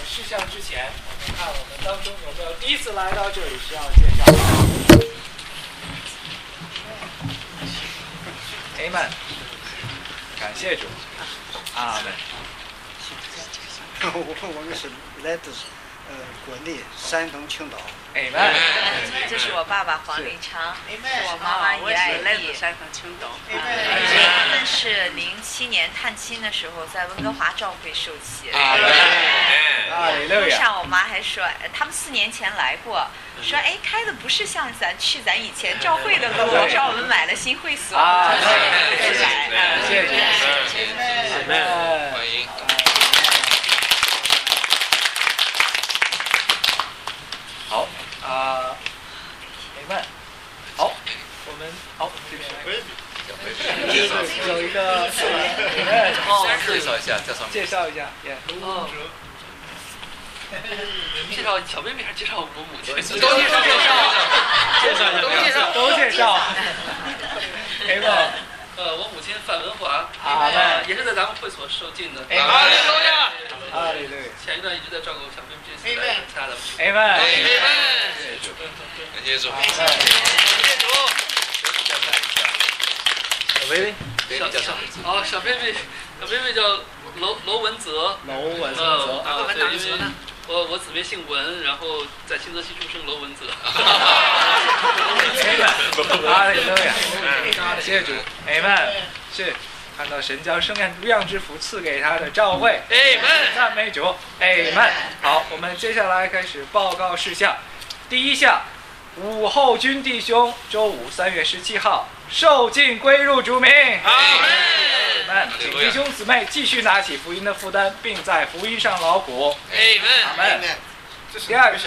事项之前，我们看我们当中有没有第一次来到这里需要介绍的。Amen， 感谢主，阿门。 我们是来自国内山东青岛。 Amen。 这是我爸爸黄立昌，我妈妈叶爱丽， 山东青岛。 他们是07年探亲的时候在温哥华召会受洗。路上我妈还说，他们4年前来过，说哎开的不是像咱以前召会的路，让我们买了新会所。 谢谢。 欢迎。 好Amen。好，我们这边有一个介绍一下，在上面介绍一下， 介绍小妹妹还是介绍我母亲？ 都介绍。Amen。 我母亲范文华，也是在咱们会所受浸的。 哈利路亚。哈利路亚。 前一段一直在照顾小妹妹，这次来参加咱们。 Amen。 感谢主。 小薇薇， 小妹妹叫娄文泽。 娄文泽。 我姊妹姓文，然后在新泽西出生，娄文泽。 哈利路亚。谢谢主。Amen。是。看到神将生养之福赐给他的召会，Amen，赞美主 ，Amen。好，我们接下来开始报告事项。第一项，武后军弟兄周五3月17号受浸归入主名，Amen。请弟兄姊妹继续拿起福音的负担，并在福音上劳苦，Amen。第二个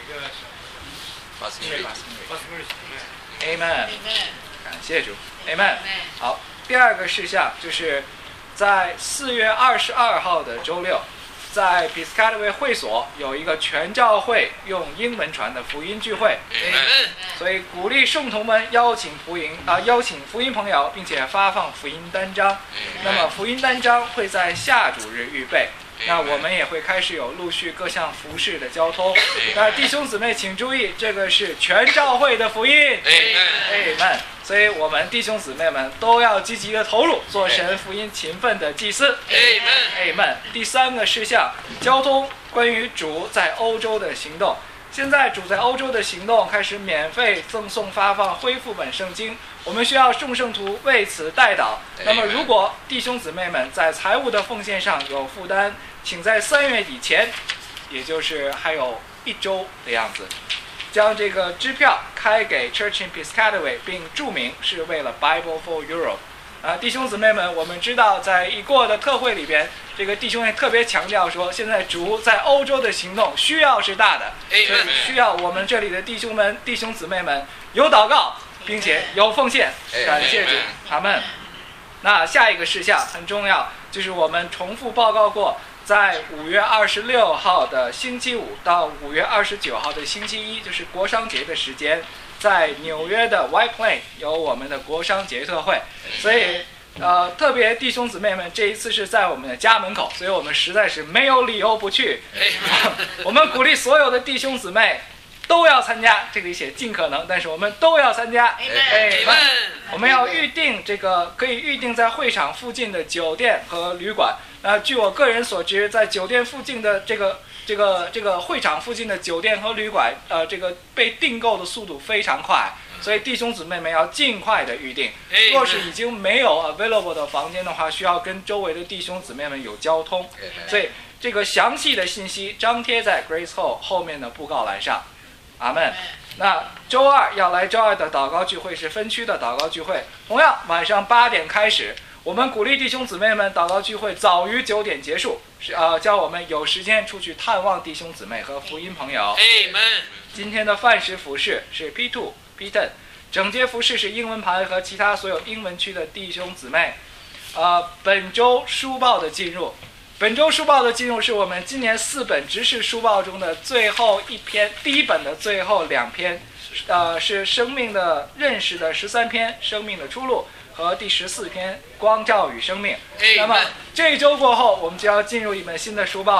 ，Amen。感谢主 ，Amen。好。第二个事项就是在4月22号的周六，在 Piscataway 会所有一个全教会用英文传的福音聚会，所以鼓励圣徒们邀请福音朋友，并且发放福音单张。那么福音单张会在下主日预备。那我们也会开始有陆续各项服事的交通。那弟兄姊妹请注意，这个是全教会的福音，Amen。所以我们弟兄姊妹们都要积极的投入，做神福音勤奋的祭司，Amen。第三个事项，交通关于主在欧洲的行动。现在主在欧洲的行动开始免费赠送发放恢复本圣经，我们需要众圣徒为此代祷。那么如果弟兄姊妹们在财务的奉献上有负担，请在3月底前，也就是还有1周的样子，将这个支票开给 Church in Piscataway， 并注明是为了 Bible for Europe。弟兄姊妹们，我们知道在已过的特会里边，这个弟兄也特别强调说，现在主在欧洲的行动需要是大的，需要我们这里的弟兄姊妹们有祷告，并且有奉献。感谢主，阿们。那下一个事项很重要，就是我们重复报告过，在5月26号的星期五到5月29号的星期一，就是国商节的时间，在纽约的 White Plain 有我们的国商节特会，所以特别弟兄姊妹们这一次是在我们的家门口，所以我们实在是没有理由不去。我们鼓励所有的弟兄姊妹都要参加，这里写尽可能，但是我们都要参加。我们要预定这个可以预定在会场附近的酒店和旅馆。据我个人所知，在酒店附近的这个会场附近的酒店和旅馆，这个被订购的速度非常快，所以弟兄姊妹们要尽快的预定。若是已经没有 available 的房间的话，需要跟周围的弟兄姊妹们有交通。所以这个详细的信息张贴在 Grace Hall 后面的布告栏上。阿们。那周二要来周二的祷告聚会是分区的祷告聚会，同样晚上8点开始。我们鼓励弟兄姊妹们祷告聚会早于9点结束，叫我们有时间出去探望弟兄姊妹和福音朋友。今天的饭食服饰是 P2、P10， 整洁服饰是英文盘和其他所有英文区的弟兄姊妹。本周书报的进入。本周书报的进入是我们今年4本执事书报中的最后一篇，第一本的最后2篇，是生命的认识的13篇，生命的出路，和第14篇光照与生命。那么这一周过后，我们就要进入一本新的书报了。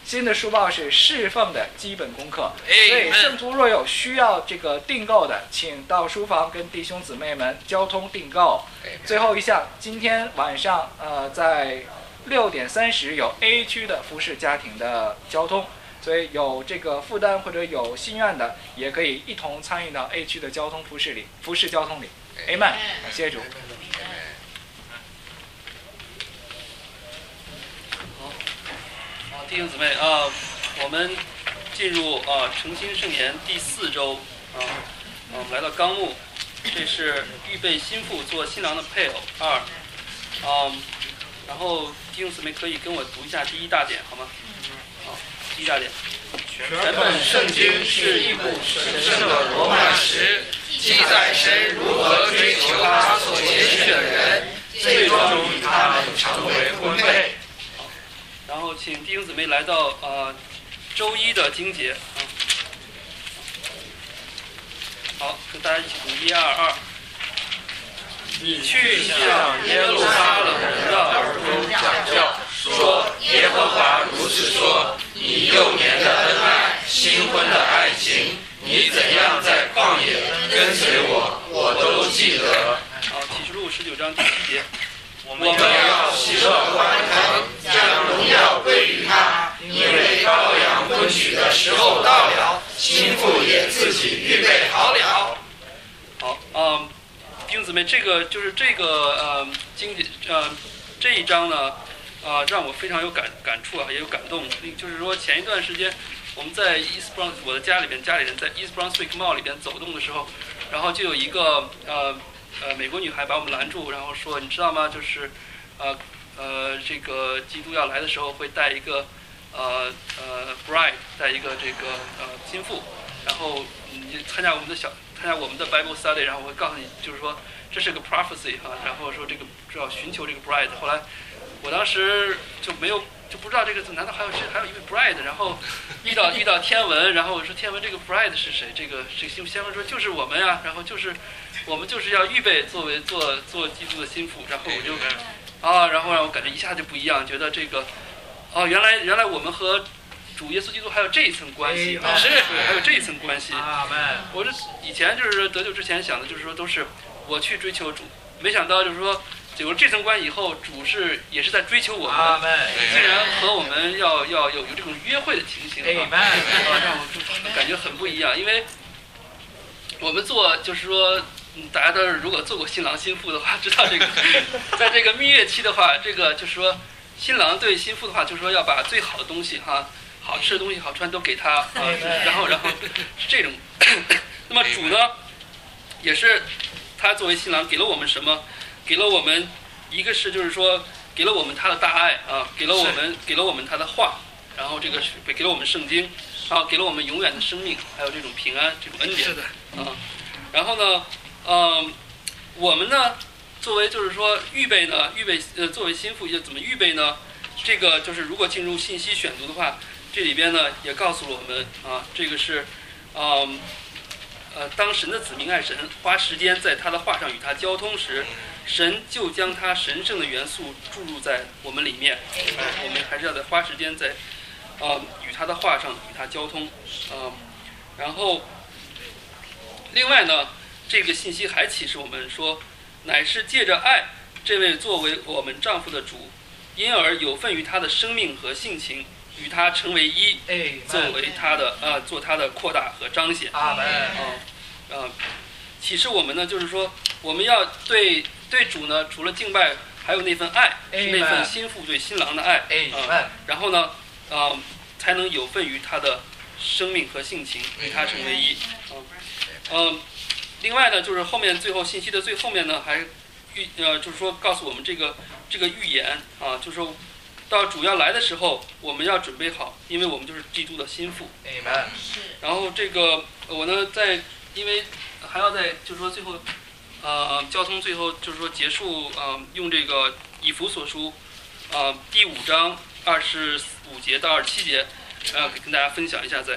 新的书报是侍奉的基本功课，所以圣徒若有需要这个订购的，请到书房跟弟兄姊妹们交通订购。最后一项，今天晚上在6点30有 A 区的服侍家庭的交通，所以有这个负担或者有心愿的，也可以一同参与到 A 区的交通服侍交通里。Amen， 感谢主。 好，弟兄姊妹我们进入诚心圣言第4周我们来到纲目，这是预备新妇做新郎的配偶2。然后弟兄姊妹可以跟我读一下第1大点好吗？好，第1大点。 全本圣经是一部神圣的罗曼史，记载神如何追求他所拣选的人，最终与他们成为婚配。 然后请弟兄姊妹来到周1的经节好，跟大家一起读1、2、2。你去向耶路撒冷人的耳中讲教，说耶和华如此说：你幼年的恩爱，新婚的爱情，你怎样在旷野跟随我，我都记得。好，启示录19章第7节。我们要喜乐欢腾，将荣耀归于他，因为羔羊婚娶的时候到了，新妇也自己预备好了。好，弟兄姊妹，这个就是这个经节这一章呢，让我非常有感触也有感动。就是说前一段时间我们在 East Brunswick 我的家里人在 East Brunswick Mall 里边走动的时候，然后就有一个美国女孩把我们拦住，然后说你知道吗？就是这个基督要来的时候会带一个bride， 带一个这个新妇，然后你参加我们的 Bible study， 然后我会告诉你，就是说这是个 prophecy 然后说这个要寻求这个 bride。后来我当时就不知道这个难道还有一位 bride？ 然后遇到天文，然后我说天文这个 bride 是谁？这个先文说就是我们呀，然后我们就是要预备做基督的心腹，然后我就然后让我感觉一下就不一样，觉得这个原来我们和主耶稣基督还有这一层关系还有这一层关系。我这以前就是得救之前想的就是说都是我去追求主，没想到就是说有了这层关系以后，主也是在追求我们，竟然和我们要有这种约会的情形让我感觉很不一样。因为我们就是说大家都是如果做过新郎新妇的话，知道这个在这个蜜月期的话，这个就是说新郎对新妇的话，就是说要把最好的东西好吃的东西好穿都给他然后是这种那么主呢也是他作为新郎给了我们什么？给了我们一个是就是说给了我们他的大爱给了我们他的话，然后这个给了我们圣经给了我们永远的生命，还有这种平安，这种恩典然后呢我们呢作为就是说预备作为新妇要怎么预备呢？这个就是如果进入信息选读的话，这里边呢也告诉了我们这个是当神的子民爱神，花时间在他的话上与他交通时，神就将他神圣的元素注入在我们里面我们还是要在花时间在与他的话上与他交通然后另外呢，这个信息还启示我们说，乃是借着爱这位作为我们丈夫的主，因而有份于他的生命和性情，与他成为一，作为他的做他的扩大和彰显。启示我们呢，就是说我们要对主呢，除了敬拜，还有那份爱，是那份新妇对新郎的爱。然后呢，才能有份于他的生命和性情，与他成为一。另外呢，就是最后信息的最后面呢，还就是说告诉我们这个预言就是说到主要来的时候，我们要准备好，因为我们就是基督的心腹。然后这个我呢，因为还要在就是说最后交通最后就是说结束用这个以弗所书第5章25节到27节跟大家分享一下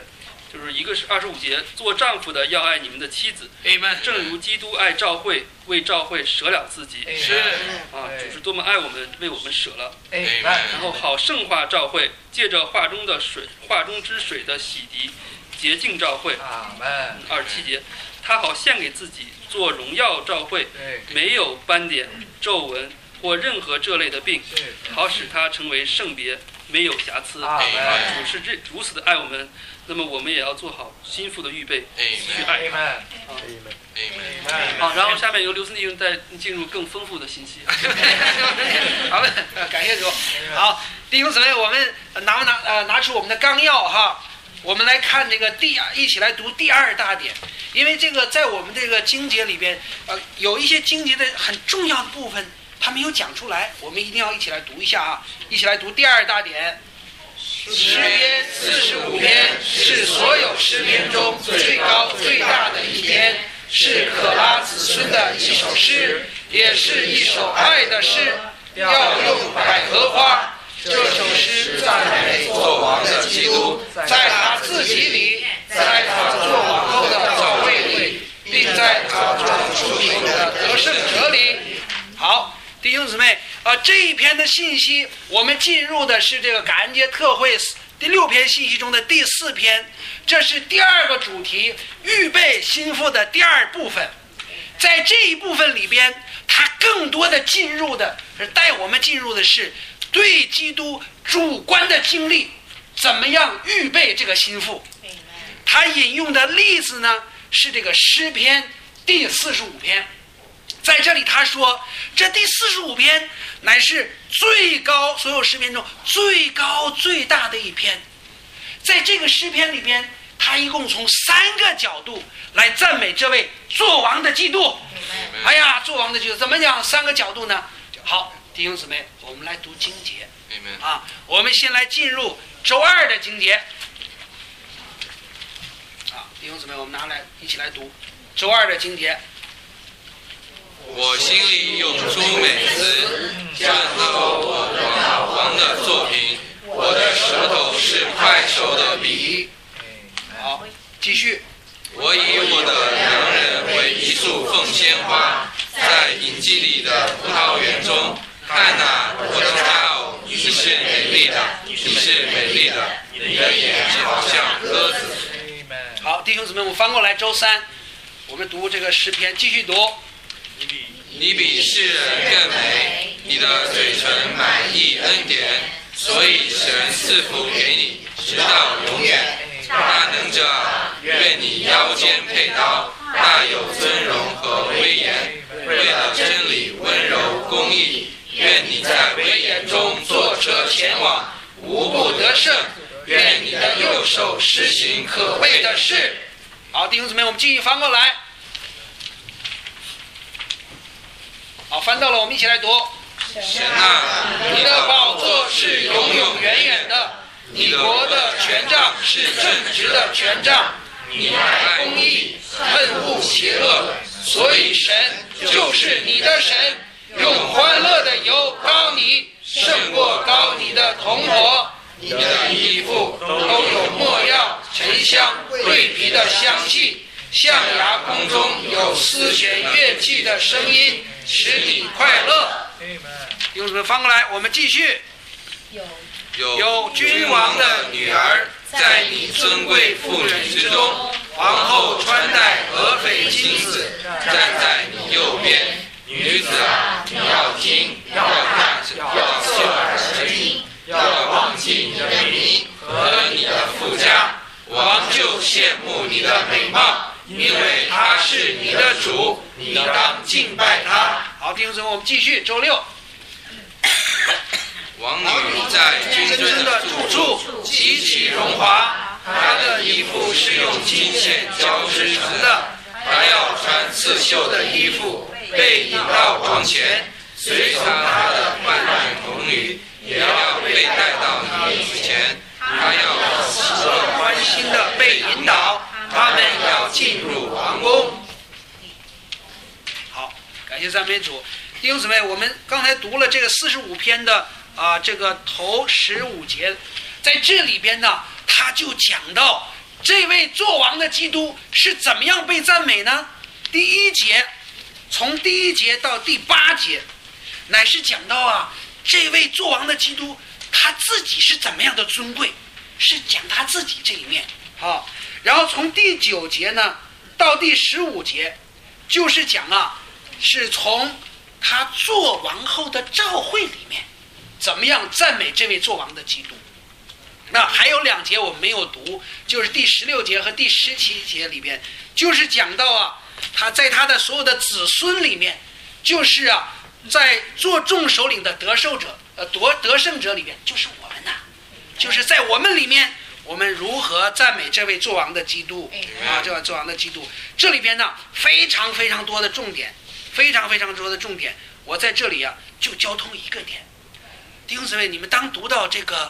就是一个是25节，做丈夫的要爱你们的妻子，正如基督爱教会，为教会舍了自己。 是啊，主是多么爱我们，为我们舍了。然后好圣化教会，借着化中之水的洗涤，洁净教会。27节，他好献给自己，做荣耀教会，没有斑点、皱纹或任何这类的病，好使他成为圣别，没有瑕疵。主是如此的爱我们，那么我们也要做好心腹的预备，去爱他。好，然后下面由刘森弟兄再进入更丰富的信息。 好了，感谢主。好，弟兄姊妹，我们拿出我们的纲要哈，我们来看这个一起来读第2大点，因为这个在我们这个经节里边，有一些经节的很重要的部分，他没有讲出来，我们一定要一起来读一下啊！一起来读第2大点。诗篇45篇是所有诗篇中最高最大的一篇，是可拉子孙的一首诗，也是一首爱的诗，要用百合花。这首诗赞美做王的基督，在他自己里，在他做王后的早位里，并在他做出名的得胜者里。好，弟兄姊妹，这一篇的信息，我们进入的是这个感恩节特会第6篇信息中的第4篇，这是第2个主题，预备心腹的第2部分。在这一部分里边，它更多的带我们进入的是对基督主观的经历，怎么样预备这个心腹。他引用的例子呢，是这个诗篇第45篇。在这里他说，这第45篇乃是最高所有诗篇中最高最大的一篇。在这个诗篇里边，他一共从3个角度来赞美这位作王的基督。哎呀，作王的基督怎么讲3个角度呢？好，弟兄姊妹，我们来读经节。我们先来进入周2的经节。弟兄姊妹，我们一起来读周2的经节。 我心里涌出美词，赞颂我老王的作品，我的舌头是快手的笔。 好，继续。 我以我的良人为一束凤仙花，在隐基里的葡萄园中，看哪，我的佳偶，你是美丽的，你是美丽的，你的眼睛好像鸽子。 好，弟兄姊妹，我们翻过来周3，我们读这个诗篇，继续读。 你比世人更美，你的嘴唇满溢恩典，所以神赐福给你，直到永远。大能者啊，愿你腰间佩刀，大有尊荣和威严，为了真理、温柔、公义，愿你在威严中坐车前往，无不得胜。愿你的右手施行可畏的事。 好，弟兄姊妹，我们继续翻过来。好，翻到了，我们一起来读。 神啊，你的宝座是永永远远的，你国的权杖是正直的权杖，你爱公义，恨恶邪恶，所以神就是你的神，用欢乐的油膏你，胜过膏你的同伙。你的衣服都有没药、沉香、桂皮的香气，象牙空中有丝弦乐器的声音，使你快乐。 弟兄姊妹，翻过来，我们继续。 有君王的女儿，在你尊贵妇女之中，皇后穿戴俄斐金子，站在你右边。女子啊，你要听，要看，要侧耳而听，要忘记你的名和你的父家。王就羡慕你的美貌，因为他是你的主，你当敬拜他。 好，弟兄姊妹，我们继续周6。 王女在君尊的住处极其荣华，她的衣服是用金线交织成的，她要穿刺绣的衣服，被引到王前，随从她的伴侣童女也要被带到你面前，她要喜乐欢欣的被引导，他们要进入王宫。 好，感谢赞美主。弟兄姊妹，我们刚才读了这个45篇的这个头15节，在这里边呢，他就讲到这位作王的基督是怎么样被赞美呢？第1节，从第1节到第8节，乃是讲到这位作王的基督他自己是怎么样的尊贵，是讲他自己这一面。好，然后从第9节呢到第15节，就是讲是从他做王后的召会里面怎么样赞美这位作王的基督。那还有2节我们没有读，就是第16节和第17节里边，就是讲到他在他的所有的子孙里面，就是在做众首领的得胜者里面，就是我们就是在我们里面，我们如何赞美这位作王的基督这位作王的基督。这里边呢非常非常多的重点，非常非常多的重点，我在这里就交通一个点。弟兄姊妹，你们当读到这个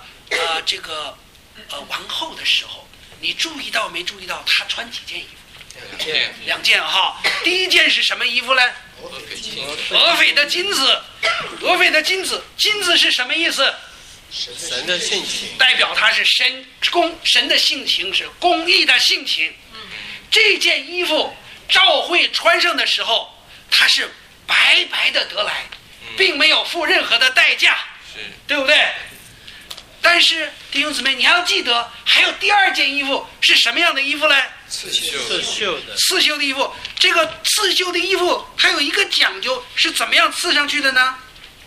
王后的时候，你注意到没注意到她穿几件衣服？2件第一件是什么衣服呢？俄斐的金子。俄斐的金子，金子是什么意思？ 神的性情， 代表他是神的性情，是公义的性情。这件衣服召会穿上的时候，他是白白的得来，并没有付任何的代价，对不对？但是弟兄姊妹，你要记得还有第2件衣服是什么样的衣服呢？ 刺绣的衣服。这个刺绣的衣服它有一个讲究，是怎么样刺上去的呢？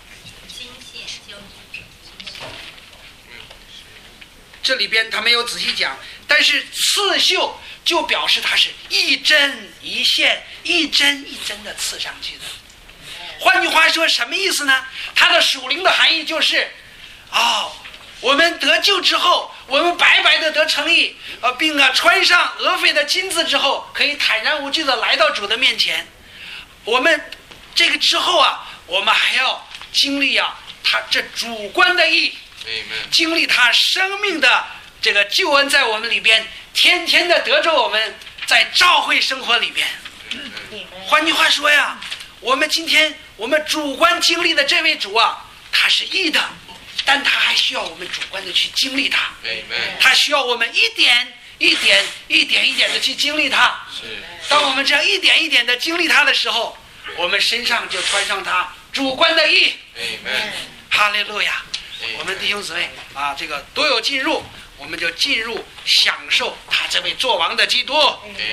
这里边他没有仔细讲，但是刺绣就表示它是一针一线、一针一针的刺上去的。换句话说，什么意思呢？它的属灵的含义就是我们得救之后，我们白白的得称义，并穿上俄斐的金子之后，可以坦然无惧的来到主的面前。我们这个之后我们还要经历他这主观的义，经历他生命的这个救恩在我们里边，天天的得着我们在召会生活里边。换句话说我们今天我们主观经历的这位主他是义的，但他还需要我们主观的去经历他，他需要我们一点一点的去经历他。当我们这样一点一点的经历他的时候，我们身上就穿上他主观的义。哈利路亚！我们弟兄姊妹这个都有进入，我们就进入享受他这位作王的基督。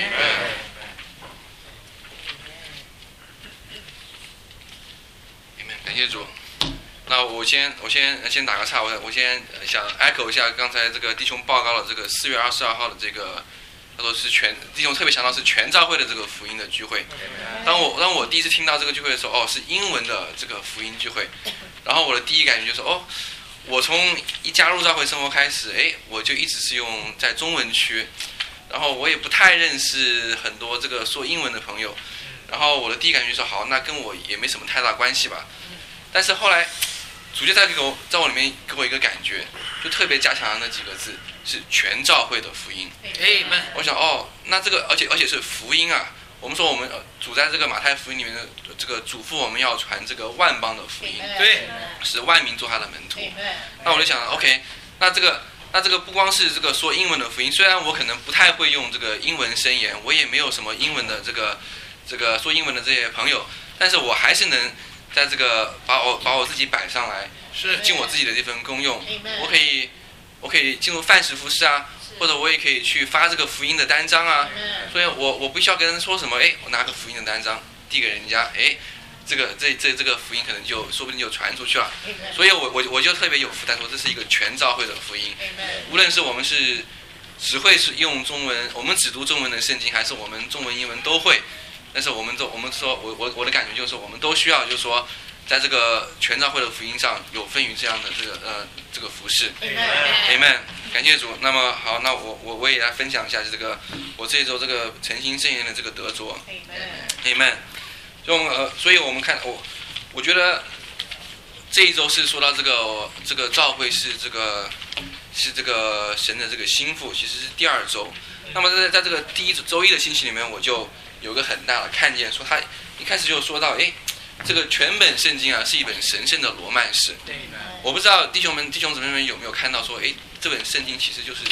感谢主。那我先打个岔，我先想 echo 一下刚才这个弟兄报告了这个4月22号的这个，他说是弟兄特别强调是全教会的这个福音的聚会。当我第一次听到这个聚会的时候，是英文的这个福音聚会，然后我的第一感觉就是我从一加入教会生活开始，我就一直是用在中文区，然后我也不太认识很多这个说英文的朋友，然后我的第一感觉好，那跟我也没什么太大关系吧。但是后来主就在我里面给我一个感觉，就特别加强的那几个字是全教会的福音。我想那这个而且是福音我们说我们主在这个马太福音里面的这个嘱咐我们要传这个万邦的福音， 对， 使万民做他的门徒。那我就想 OK， 那这个不光是这个说英文的福音，虽然我可能不太会用这个英文申言，我也没有什么英文的这个说英文的这些朋友，但是我还是能在这个把我自己摆上来，尽我自己的这份功用。我可以进入范式服侍或者我也可以去发这个福音的单张所以我不需要跟人说什么，我拿个福音的单张递给人家，这个福音可能说不定就传出去了。所以我就特别有负担说这是一个全教会的福音，无论是我们是只会是用中文，我们只读中文的圣经，还是我们中文英文都会，但是我们说我的感觉就是我们都需要就是说在这个全教会的福音上有分于这样的这个服事。Amen， 感谢主。那么好，那我也来分享一下这个我这一周这个诚心圣言的这个得着。Amen。所以我们看我觉得这一周是说到这个教会是这个神的这个心腹，其实是第2周。那么在这个第一周一的信息里面，我就有个很大的看见，说他一开始就说到这个全本圣经是一本神圣的罗曼史。我不知道弟兄姊妹们有没有看到说这本圣经其实就是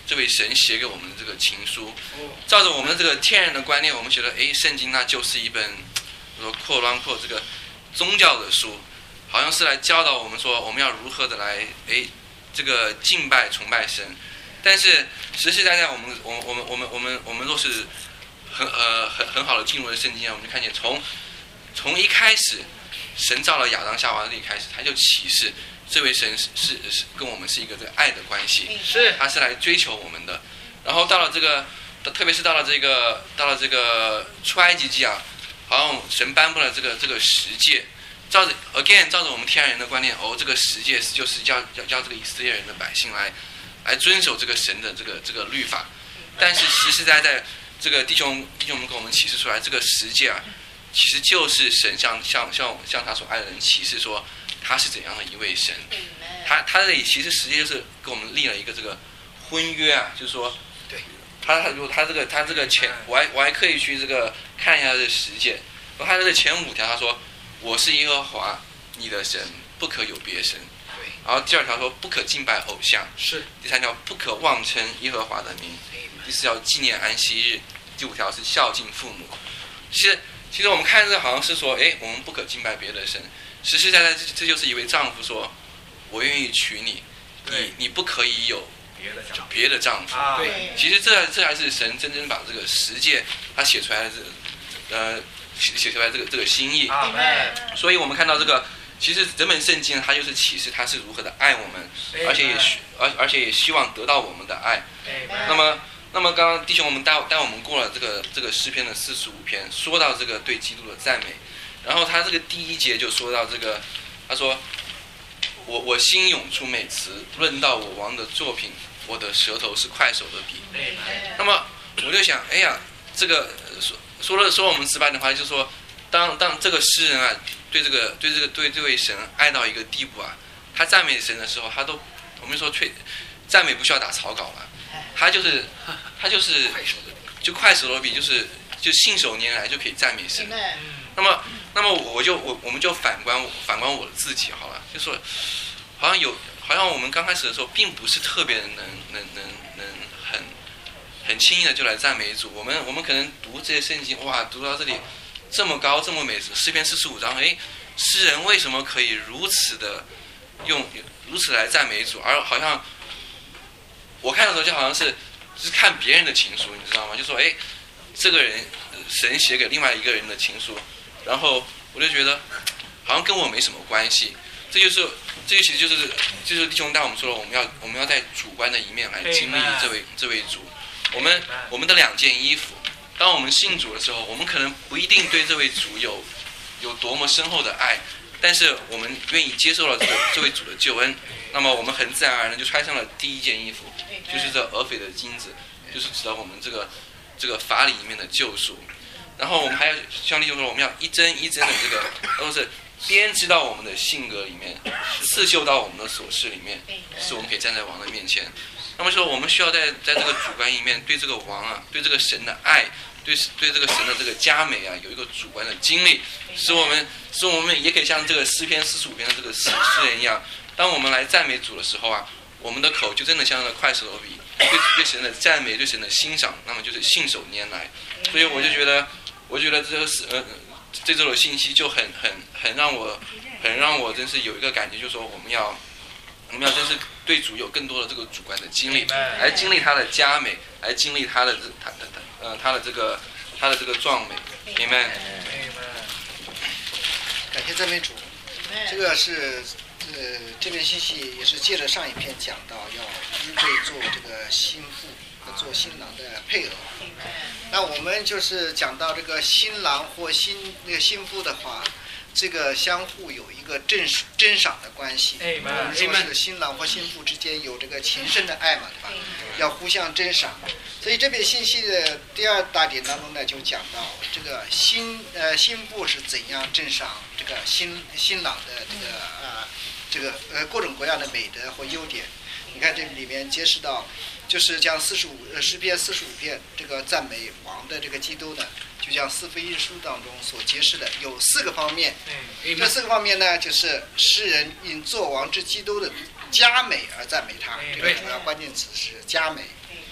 这位神写给我们的这个情书。照着我们的这个天然的观念，我们觉得圣经那就是一本扩这个宗教的书，好像是来教导我们说我们要如何的来这个敬拜崇拜神。但是实实在在我们若是很好的进入了圣经，我们就看见从一开始神造了亚当夏娃的一开始，他就启示这位神是跟我们是一个这个爱的关系，他是来追求我们的。然后到了这个，特别是到了这个出埃及记啊，好像神颁布了这个十诫，照着我们天然人的观念，这个十诫就是叫这个以色列人的百姓来遵守这个神的这个律法。但是实实在在这个弟兄们给我们启示出来，这个十诫啊，其实就是神向他所爱的人启示说他是怎样的一位神。他这里其实实际就是给我们立了一个这个婚约啊，就是说，他这个前我还可以去这个看一下这个十诫，他这个前5条他说我是耶和华你的神，不可有别神。然后第2条说不可敬拜偶像，第3条不可妄称耶和华的名，第4条纪念安息日，第5条是孝敬父母。其实我们看这好像是说，我们不可敬拜别的神。实实在在这就是一位丈夫说，我愿意娶你，你不可以有别的丈夫。其实这还是神真正把这个十诫他写出来的写出来这个心意。所以我们看到这个，其实整本圣经它就是启示他是如何的爱我们，而且也希望得到我们的爱。那么刚刚弟兄我们带我们过了这个诗篇的45篇，说到这个对基督的赞美，然后他这个第1节就说到这个，他说我心涌出美词，论到我王的作品，我的舌头是快手的笔。那么我就想，这个说我们直白的话，就是说，当这个诗人啊，对这位神爱到一个地步啊，他赞美神的时候，我们说赞美不需要打草稿了，他就是就快手的笔，就信手拈来就可以赞美神。那么我们就反观我自己好了，就说好像我们刚开始的时候并不是特别能很轻易的就来赞美主。我们可能读这些圣经，哇，读到这里这么高这么美，诗篇45章，诗人为什么可以如此来赞美主？而好像我看的时候就好像是看别人的情书，你知道吗？就说这个人神写给另外一个人的情书，然后我就觉得好像跟我没什么关系。这其实就是弟兄带我们说了，我们要在主观的一面来经历这位主。我们的2件衣服，当我们信主的时候，我们可能不一定对这位主有多么深厚的爱，但是我们愿意接受了这位主的救恩，那么我们很自然而然就穿上了第1件衣服，就是这俄斐的金子，就是指到我们这个法理里面的救赎。然后我们还要像弟兄说，我们要一针一针的这个都是编织到我们的性格里面，刺绣到我们的琐事里面，使我们可以站在王的面前。那么说我们需要在这个主观一面对这个王啊，对这个神的爱，对这个神的这个佳美啊，有一个主观的经历，使我们也可以像这个诗篇45篇的这个诗人一样，当我们来赞美主的时候啊，我们的口就真的像那快手笔，对神的赞美，对神的欣赏，那么就是信手拈来。所以我觉得这周的信息就很让我真是有一个感觉，就是说我们要真是对主有更多的这个主观的经历，来经历他的佳美，来经历他的这个壮美。Amen。 感谢赞美主。这个是这篇信息也是借着上一篇讲到要预备做这个新妇和做新郎的配偶。那我们就是讲到这个新郎或新妇的话，这个相互有一个珍赏的关系。我们说是新郎或新妇之间有这个情深的爱嘛，对吧？要互相珍赏。所以这篇信息的第2大点当中呢，就讲到这个新妇是怎样珍赏这个新郎的这个各种各样的美德或优点。你看这里面揭示到，就是将诗篇45篇这个赞美王的这个基督呢，就像4福音书当中所揭示的有4个方面。这4个方面呢，就是诗人因作王之基督的佳美而赞美他，这个主要关键词是佳美。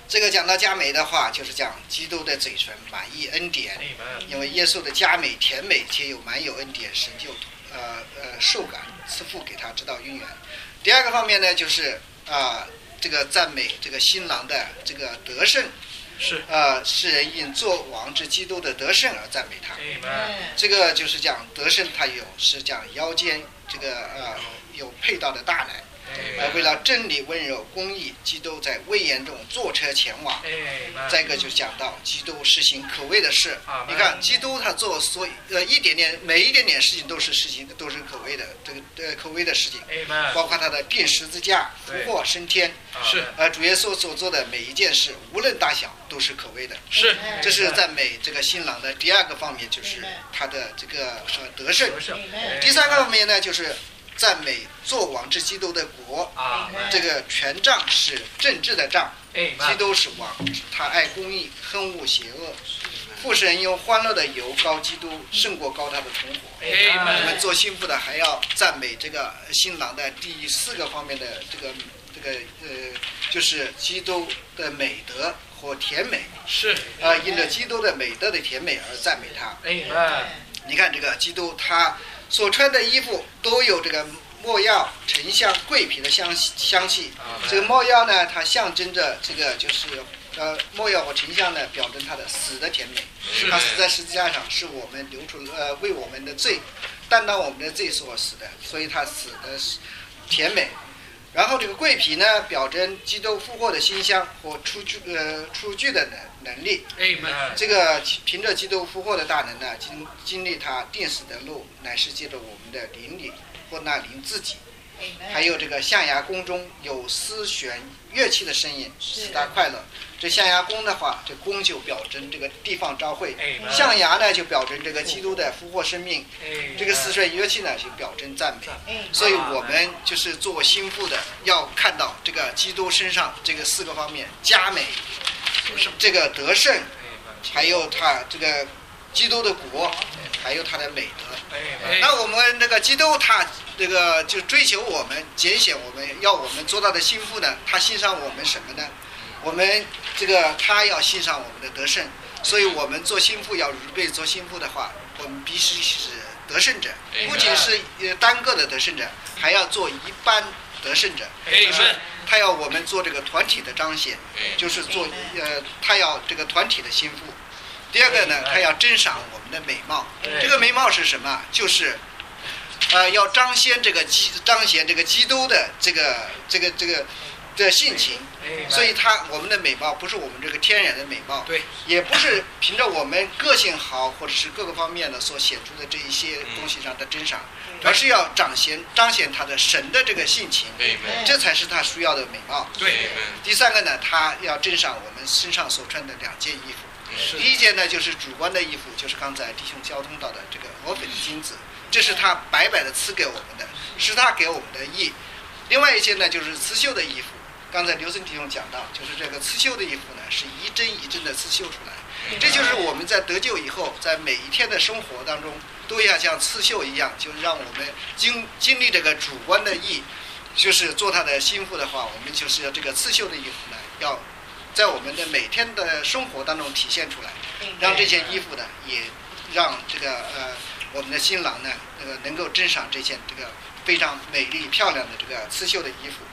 这个讲到佳美的话，就是讲基督的嘴唇满溢恩典，因为耶稣的佳美甜美且有满有恩典，神就受感赐福给他直到永远。第二个方面呢，就是这个赞美这个新郎的这个得胜， 是世人因作王之基督的得胜而赞美他。这个就是讲得胜，他是讲腰间这个有佩戴的大奶。为了真理、温柔、公义，基督在威严中坐车前往。再一个就讲到基督实行可畏的事。你看，基督他做每一点点事情都是可畏的，这个可畏的事情，包括他的钉十字架、复活升天。 是主耶稣所做的每一件事，无论大小，都是可畏的。 是， 这是赞美这个新郎的第二个方面，就是他的这个得胜。第三个方面呢，就是赞美作王之基督的国。这个权杖是政治的杖，基督是王，他爱公义，恨恶邪恶。父神用欢乐的油膏基督，胜过膏他的同伙。我们做新妇的还要赞美这个新郎的第四个方面的这个就是基督的美德和甜美。 是因着基督的美德的甜美而赞美他。你看这个基督他所穿的衣服都有这个没药、沉香、桂皮的香气。这个没药呢，它象征着这个就是没药和沉香呢，表征他的死的甜美。他死在十字架上，是我们流出为我们的罪担当我们的罪所死的，所以他死的甜美。然后这个桂皮呢，表征基督复活的馨香和出具的能力。这个凭着基督复活的大能呢，经历他定死的路，乃是借着我们的灵里或那灵自己。还有这个象牙宫中有丝弦乐器的声音，使他快乐。这象牙宫的话，这宫就表征这个地方召会，象牙呢就表征这个基督的复活生命，这个丝弦乐器呢就表征赞美。所以我们就是做新妇的，要看到这个基督身上这个四个方面：佳美，这个得胜，还有他这个基督的国，还有他的美德。那我们这个基督他这个就追求我们，拣选我们，要我们做到的新妇呢，他欣赏我们什么呢？我们这个他要欣赏我们的得胜，所以我们做新妇要预备做新妇的话，我们必须是得胜者，不仅是单个的得胜者，还要做一般得胜者。他要我们做这个团体的彰显，就是做他要这个团体的新妇。第二个呢，他要珍赏我们的美貌。这个美貌是什么？就是要彰显这个基督的这个的性情。所以我们的美貌不是我们这个天然的美貌，也不是凭着我们个性好或者是各个方面的所显出的这一些东西上的珍赏，而是要彰显他的神的这个性情，这才是他需要的美貌。第三个呢，他要珍赏我们身上所穿的两件衣服。第一件呢，就是主观的衣服，就是刚才弟兄交通到的这个俄斐的金子，这是他白白的赐给我们的，是他给我们的义。另外一件呢，就是刺绣的衣服。刚才刘森弟兄讲到，就是这个刺绣的衣服呢，是一针一针的刺绣出来。这就是我们在得救以后，在每一天的生活当中，都要像刺绣一样，就是让我们经历这个主观的义，就是做他的心腹的话，我们就是要这个刺绣的衣服呢，要在我们的每天的生活当中体现出来，让这件衣服呢，也让这个我们的新郎呢，能够珍赏这件这个非常美丽漂亮的这个刺绣的衣服。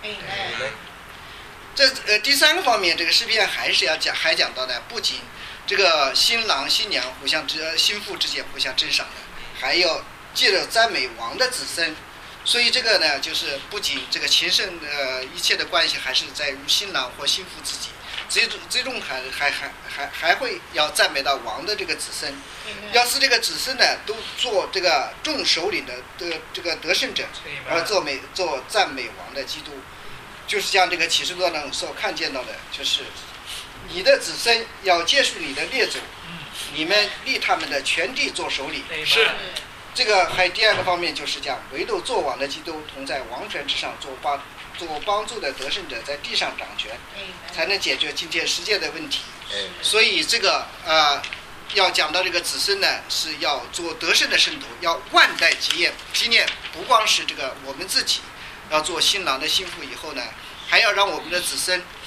这第三个方面，这个诗篇还讲到呢，不仅这个新郎新娘新妇之间互相珍赏的，还要借着赞美王的子孙。所以这个呢，就是不仅这个情圣一切的关系还是在于新郎或新妇自己，最终还会要赞美到王的这个子孙。要是这个子孙呢，都做这个众首领的这个得胜者，而做赞美王的基督。就是像这个启示录当中所看见到的，就是你的子孙要接受你的列祖，你们立他们的全地做首领。 是这个还第二个方面就是讲，唯独做王的基督同在王权之上，做帮助的得胜者在地上掌权，才能解决今天世界的问题。所以这个要讲到这个子孙呢，是要做得胜的圣徒，要万代纪念，不光是这个我们自己要做新郎的新妇以后呢，还要让我们的子孙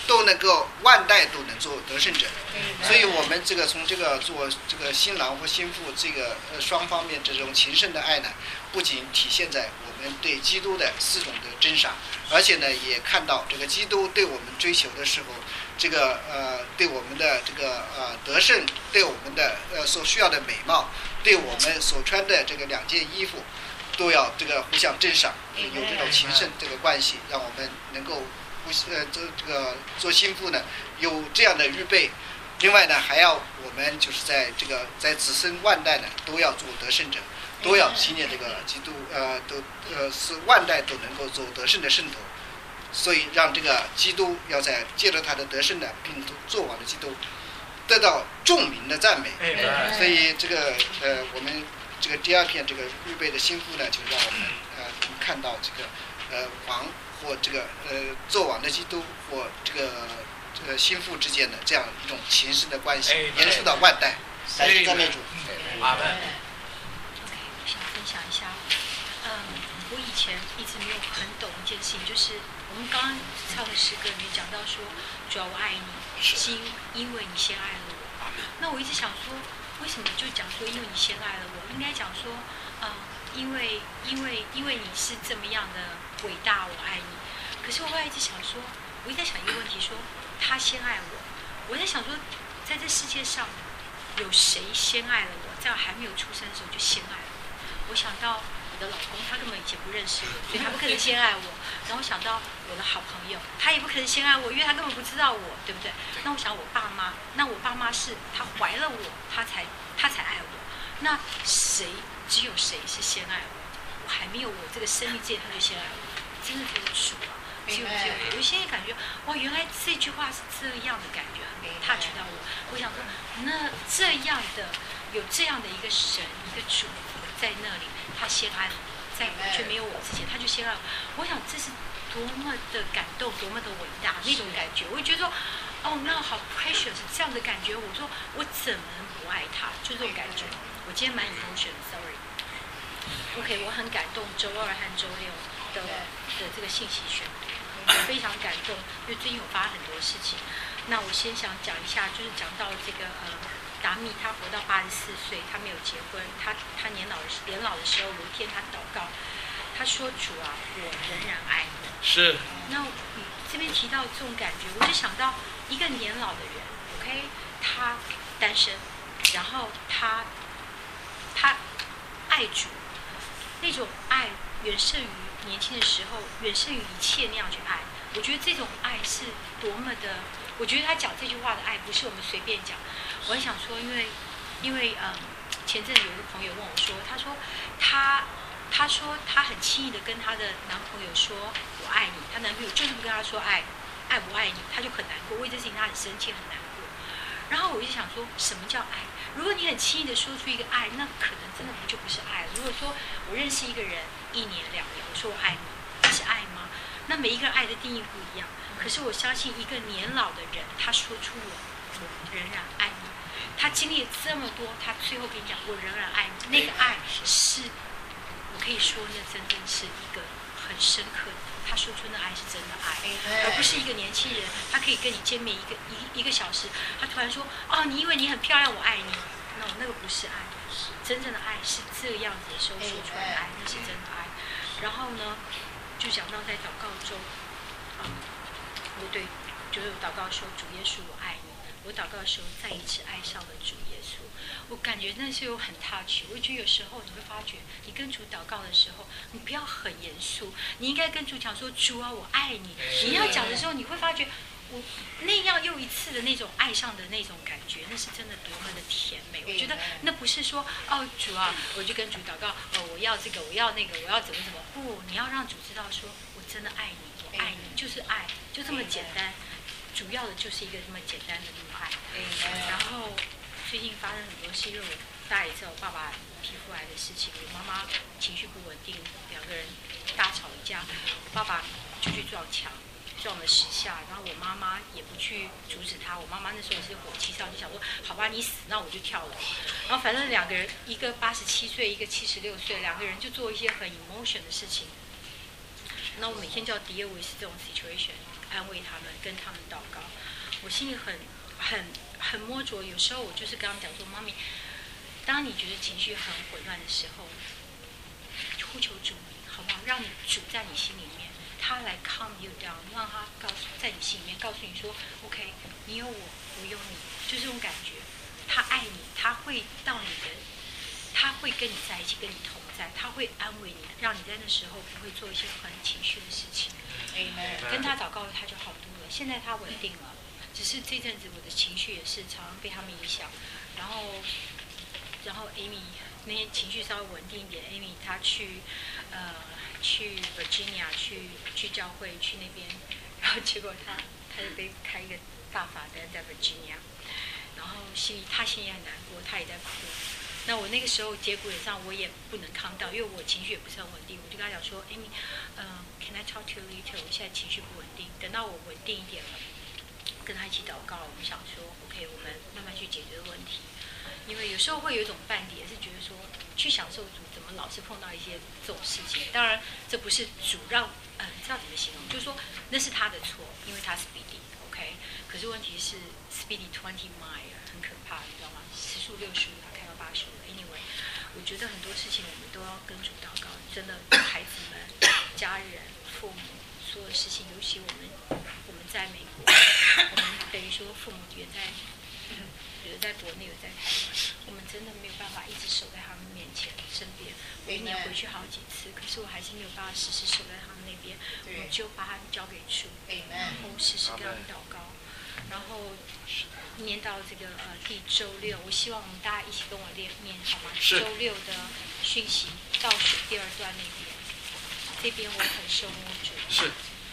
都能够万代都能做得胜者。所以我们这个从这个做这个新郎和新妇这个双方面这种情深的爱呢，不仅体现在我们对基督的4种的珍赏，而且呢也看到这个基督对我们追求的时候，这个对我们的这个得胜，对我们的所需要的美貌，对我们所穿的这个2件衣服，都要这个互相珍赏，有这种情深这个关系，让我们能够这个做新妇呢有这样的预备。另外呢，还要我们就是在这个在子孙万代呢都要做得胜者，都要纪念这个基督是万代都能够做得胜的圣徒。所以让这个基督要在借着他的得胜的并做王的基督得到众民的赞美。所以这个我们这个第2篇这个预备的新妇呢，就让我们能看到这个王或这个做王的基督或这个新妇之间的这样一种情深的关系，延续到万代。感谢赞美主。 阿门。 我想分享一下，我以前一直没有很懂一件事情，就是我们刚刚唱的诗歌里面讲到说，主要我爱你，是因为你先爱了我。那我一直想说，为什么就讲说因为你先爱了我？应该讲说，因为你是这么样的伟大，我爱你。可是我后来一直想说，我一直在想一个问题，说他先爱我，我在想说，在这世界上有谁先爱了我？在我还没有出生的时候就先爱了我。我想到我的老公，他根本以前不认识我，所以他不可能先爱我。然后想到我的好朋友，他也不可能先爱我，因为他根本不知道我，对不对？那我想我爸妈，那我爸妈是他怀了我，他才爱我。那只有谁是先爱我？我还没有我这个生命界，他就先爱我，真的只有主啊！只有我。我现在感觉，哇，原来这句话是这样的感觉，很 touch 到我。我想说，那这样的有这样的一个神，一个主在那里，他先爱了我，在完全没有我之前，他就先爱我。我想这是多么的感动，多么的伟大那种感觉。我会觉得说，哦，那好 precious 这样的感觉。我说我怎么能不爱他？就这种感觉。我今天蛮 emotion，sorry。OK， 我很感动周2和周6的这个信息选读，非常感动，因为最近有发生很多事情。那我先想讲一下，就是讲到这个达密，他活到84岁，他没有结婚，他年老的时候，有一天他祷告，他说：“主啊，我仍然爱你。” 是。 那你这边提到这种感觉，我就想到一个年老的人 ，OK， 他单身，然后他爱主，那种爱远胜于年轻的时候，远胜于一切那样去爱。我觉得这种爱是多么的，我觉得他讲这句话的爱不是我们随便讲。我很想说，因为前阵有一个朋友问我说，他说他很轻易的跟他的男朋友说我爱你，他男朋友就是不跟他说爱不爱你，他就很难过，为这事情他很生气很难过。然后我就想说，什么叫爱？如果你很轻易的说出一个爱，那可能真的就不是爱了。如果说我认识一个人1年2年，我说我爱你，这是爱吗？那每一个人爱的定义不一样。可是我相信一个年老的人，他说出我仍然爱你，他经历了这么多，他最后跟你讲我仍然爱你，那个爱是，我可以说那真正是一个很深刻的。他说出那爱是真的爱，而不是一个年轻人，他可以跟你见面一个小时，他突然说哦，你因为你很漂亮，我爱你。那个不是爱，真正的爱是这样子的时候说出来的爱，那是真的爱。然后呢，就讲到在祷告中，就是祷告说主耶稣我爱你。我祷告的时候再一次爱上了主耶稣，我感觉那是有很 touch。我觉得有时候你会发觉，你跟主祷告的时候，你不要很严肃，你应该跟主讲说主啊，我爱你。你要讲的时候，你会发觉我那样又一次的那种爱上的那种感觉，那是真的多么的甜美。我觉得那不是说哦主啊，我就跟主祷告，我要这个，我要那个，我要怎么。不，你要让主知道说我真的爱你，我爱你就是爱，就这么简单。主要的就是一个这么简单的爱。然后最近发生很多事，因为大家也知道我爸爸皮肤癌的事情，我妈妈情绪不稳定，2个人大吵一架，我爸爸就去撞墙，撞了10下，然后我妈妈也不去阻止他。我妈妈那时候也是火气上，就想说好吧你死，那我就跳楼。然后反正2个人，一个87岁，一个76岁，2个人就做一些很 emotion 的事情。那我每天就要 deal with 这种 situation。 安慰他们，跟他们祷告。我心里很摸着，有时候我就是跟他们讲说，妈咪，当你觉得情绪很混乱的时候，呼求主名，好不好？让你主在你心里面，他来 calm you down， 让他在你心里面告诉你说 ，OK， 你有我，我有你，就是这种感觉。他爱你，他会到你的，他会跟你在一起，跟你同在，他会安慰你，让你在那时候不会做一些很情绪的事情。跟他祷告了，他就好多了。现在他稳定了，只是这阵子我的情绪也是常常被他们影响。然后 Amy 那些情绪稍微稳定一点 ，Amy 她去 Virginia 去教会去那边，然后结果她就被开一个大罚单在 Virginia， 然后她心里也很难过，她也在哭。那我那个时候节骨眼上我也不能抗到，因为我情绪也不是很稳定，我就跟她讲说 ，Amy， can I talk to you later？ 我现在情绪不稳定，等到我稳定一点了，跟她一起祷告，我们想说 ，OK， 我们慢慢去解决问题。因为有时候会有一种半点是觉得说，去享受主怎么老是碰到一些这种事情？当然，这不是主让，知道怎么形容？就是说那是他的错，因为他是 Speedy，OK。可是问题是 Speedy 20 mile 很可怕，你知道吗？时速65，他开到85了。Anyway， 我觉得很多事情我们都要跟主祷告，真的，孩子们、家人、父母，所有事情，尤其我们在美国，我们等于说父母远在。有的在国内，有的在台湾，我们真的没有办法一直守在他们面前身边。我一年回去好几次，可是我还是没有办法时时守在他们那边。我就把他们交给主，然后时时跟他们祷告。然后念到这个第周六，我希望我们大家一起跟我念好吗？周六的讯息倒数第2段那边，这边我很受摸主。 是。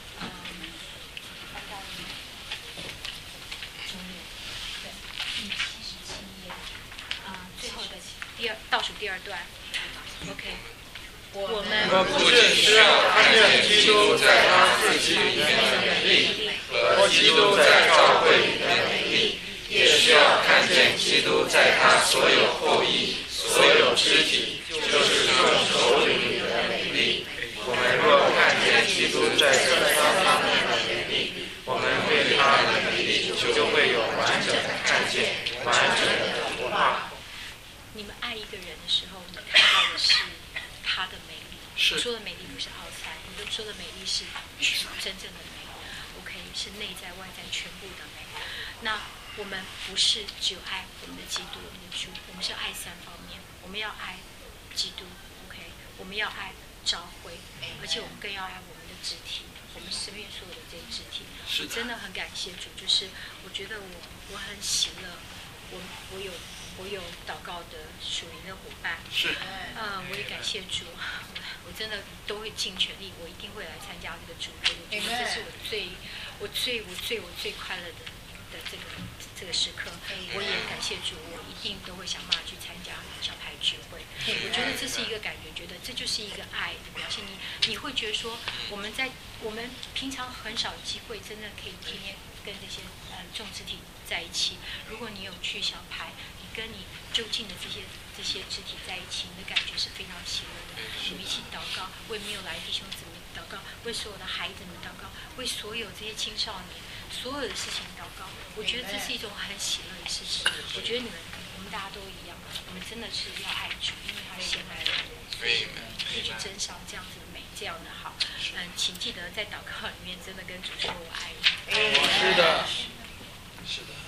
最后的倒数第2段 ，OK。我们不仅需要看见基督在他自己里面的能力和基督在教会里的能力，也需要看见基督在他所有后裔、所有肢体，就是众首领里的能力。我们若看见基督在这方面的能力，我们对他的能力就会有完整的看见，完整的活化。 你们爱一个人的时候，你看到的是他的美丽。我说的美丽不是outside，你都说的美丽是真正的美 ，OK， 是内在外在全部的美。那我们不是只有爱我们的基督，我们的主，我们是要爱3方面。我们要爱基督 ，OK， 我们要爱教会，而且我们更要爱我们的肢体，我们身边所有的这些肢体。我真的很感谢主，就是我觉得我很喜乐，我有祷告的属灵的伙伴，我也感谢主，我真的都会尽全力，我一定会来参加这个主日，我觉得这是我最快乐的这个时刻，我也感谢主，我一定都会想办法去参加小牌聚会，我觉得这是一个感觉，觉得这就是一个爱的表现，你会觉得说我们平常很少机会，真的可以天天跟这些众肢体在一起，如果你有去小牌。跟你就近的这些肢体在一起，你的感觉是非常喜乐的。我们一起祷告，为没有来弟兄姊妹祷告，为所有的孩子们祷告，为所有这些青少年所有的事情祷告。我觉得这是一种很喜乐的事情。我觉得我们大家都一样，我们真的是要爱主，因为他先爱了我们，所以必须珍赏这样子的美，这样的好。请记得在祷告里面真的跟主说我爱你。 是的，是的。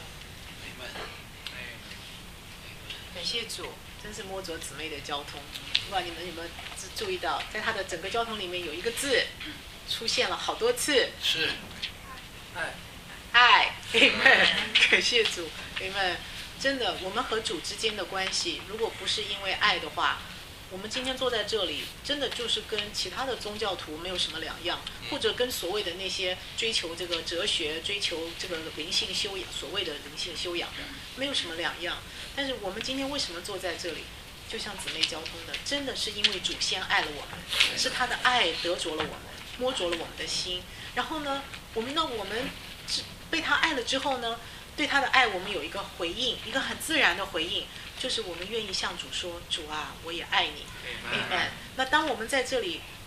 感谢主，真是摸着姊妹的交通。不知道你们有没有注意到，在他的整个交通里面有一个字出现了好多次， 是爱。Amen， 感谢主 ，Amen。真的，我们和主之间的关系，如果不是因为爱的话，我们今天坐在这里，真的就是跟其他的宗教徒没有什么两样，或者跟所谓的那些追求这个哲学、追求这个灵性修养、所谓的灵性修养的，没有什么两样。但是我们今天为什么坐在这里？就像姊妹交通的，真的是因为主先爱了我们，是他的爱得着了我们，摸着了我们的心。然后呢，我们被他爱了之后呢，对他的爱我们有一个回应，一个很自然的回应，就是我们愿意向主说：主啊，我也爱你。Amen。那当我们在这里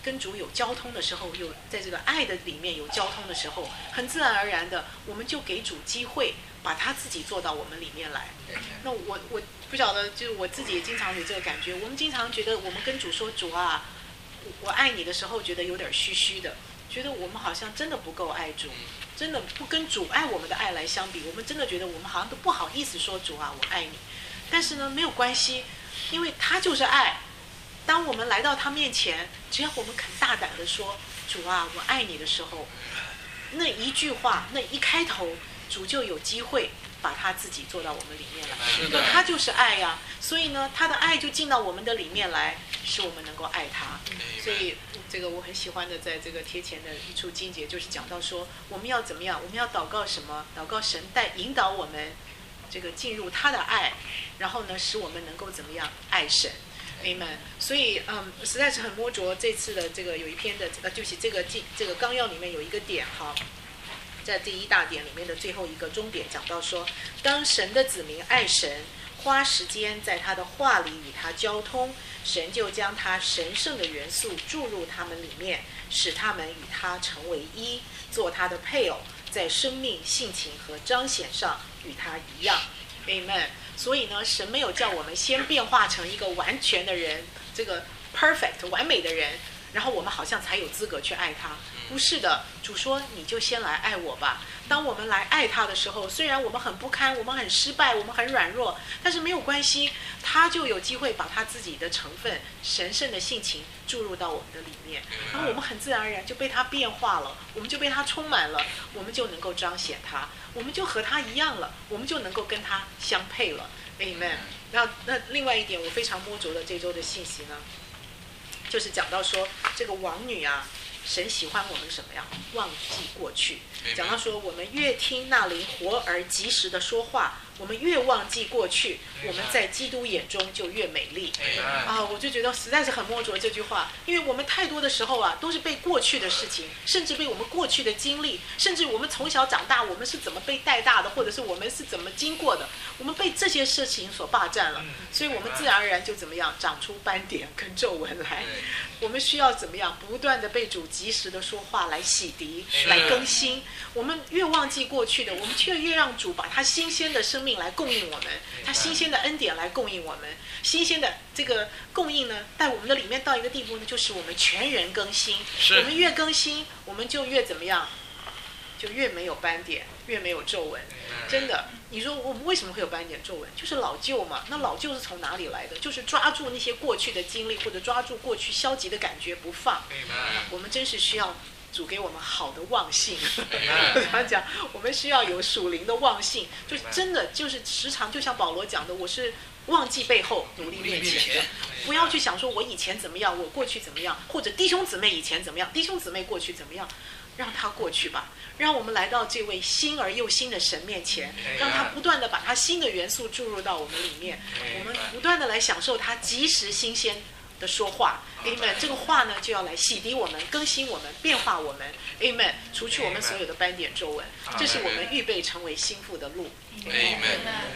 跟主有交通的时候，有在这个爱的里面有交通的时候，很自然而然的，我们就给主机会，把他自己做到我们里面来。那我不晓得，就是我自己也经常有这个感觉。我们经常觉得，我们跟主说主啊，我爱你的时候，觉得有点虚虚的，觉得我们好像真的不够爱主，真的不跟主爱我们的爱来相比，我们真的觉得我们好像都不好意思说主啊，我爱你。但是呢，没有关系，因为他就是爱。当我们来到他面前，只要我们肯大胆的说主啊，我爱你的时候，那一句话，那一开头，主就有机会把他自己做到我们里面来，因为他就是爱呀。所以呢，他的爱就进到我们的里面来，使我们能够爱他。所以这个我很喜欢的，在这个贴前的一处经节，就是讲到说，我们要怎么样？我们要祷告什么？祷告神引导我们这个进入他的爱，然后呢，使我们能够怎么样爱神。Amen。所以实在是很摸着这次的这个有一篇的就是这个纲要里面有一个点哈，在第一大点里面的最后一个终点讲到说，当神的子民爱神，花时间在他的话里与他交通，神就将他神圣的元素注入他们里面，使他们与他成为一，做他的配偶，在生命、性情和彰显上与他一样。Amen。所以呢，神没有叫我们先变化成一个完全的人，这个 perfect 完美的人，然后我们好像才有资格去爱他。不是的，主说你就先来爱我吧。当我们来爱他的时候，虽然我们很不堪，我们很失败，我们很软弱，但是没有关系，他就有机会把他自己的成分、神圣的性情注入到我们的里面，然后我们很自然而然就被他变化了，我们就被他充满了，我们就能够彰显他，我们就和他一样了，我们就能够跟他相配了。Amen。那另外一点我非常摸着的这周的信息呢，就是讲到说这个王女啊，神喜欢我们什么呀？忘记过去。讲到说，我们越听那灵活而及时的说话，我们越忘记过去，我们在基督眼中就越美丽。我就觉得实在是很摸着这句话，因为我们太多的时候啊，都是被过去的事情，甚至被我们过去的经历，甚至我们从小长大，我们是怎么被带大的，或者是我们是怎么经过的，我们被这些事情所霸占了，所以我们自然而然就怎么样，长出斑点跟皱纹来。我们需要怎么样，不断的被主及时的说话来洗涤，来更新。我们越忘记过去的，我们却越让主把他新鲜的生命来供应我们，他新鲜的恩典来供应我们，新鲜的这个供应呢，在我们的里面到一个地步呢，就使我们全人更新。我们越更新，我们就越怎么样，就越没有斑点，越没有皱纹。真的，你说我们为什么会有斑点皱纹？就是老旧嘛。那老旧是从哪里来的？就是抓住那些过去的经历，或者抓住过去消极的感觉不放。我们真是需要主给我们好的忘性。他讲，我们需要有属灵的忘性，就真的就是时常就像保罗讲的，我是忘记背后，努力面前。不要去想说我以前怎么样，我过去怎么样，或者弟兄姊妹以前怎么样，弟兄姊妹过去怎么样，让他过去吧。让我们来到这位新而又新的神面前，让他不断的把他新的元素注入到我们里面，我们不断的来享受他及时新鲜的说话。Amen。这个话呢，就要来洗涤我们，更新我们，变化我们。Amen。除去我们所有的斑点皱纹，这是我们预备成为新妇的路。 Amen。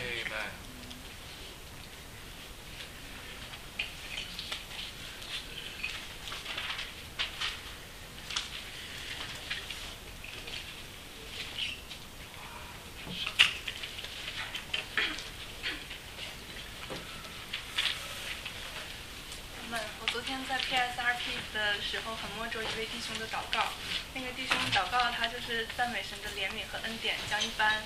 昨天在 PSRP 的时候，很摸着一位弟兄的祷告。那个弟兄祷告，他就是赞美神的怜悯和恩典，将一般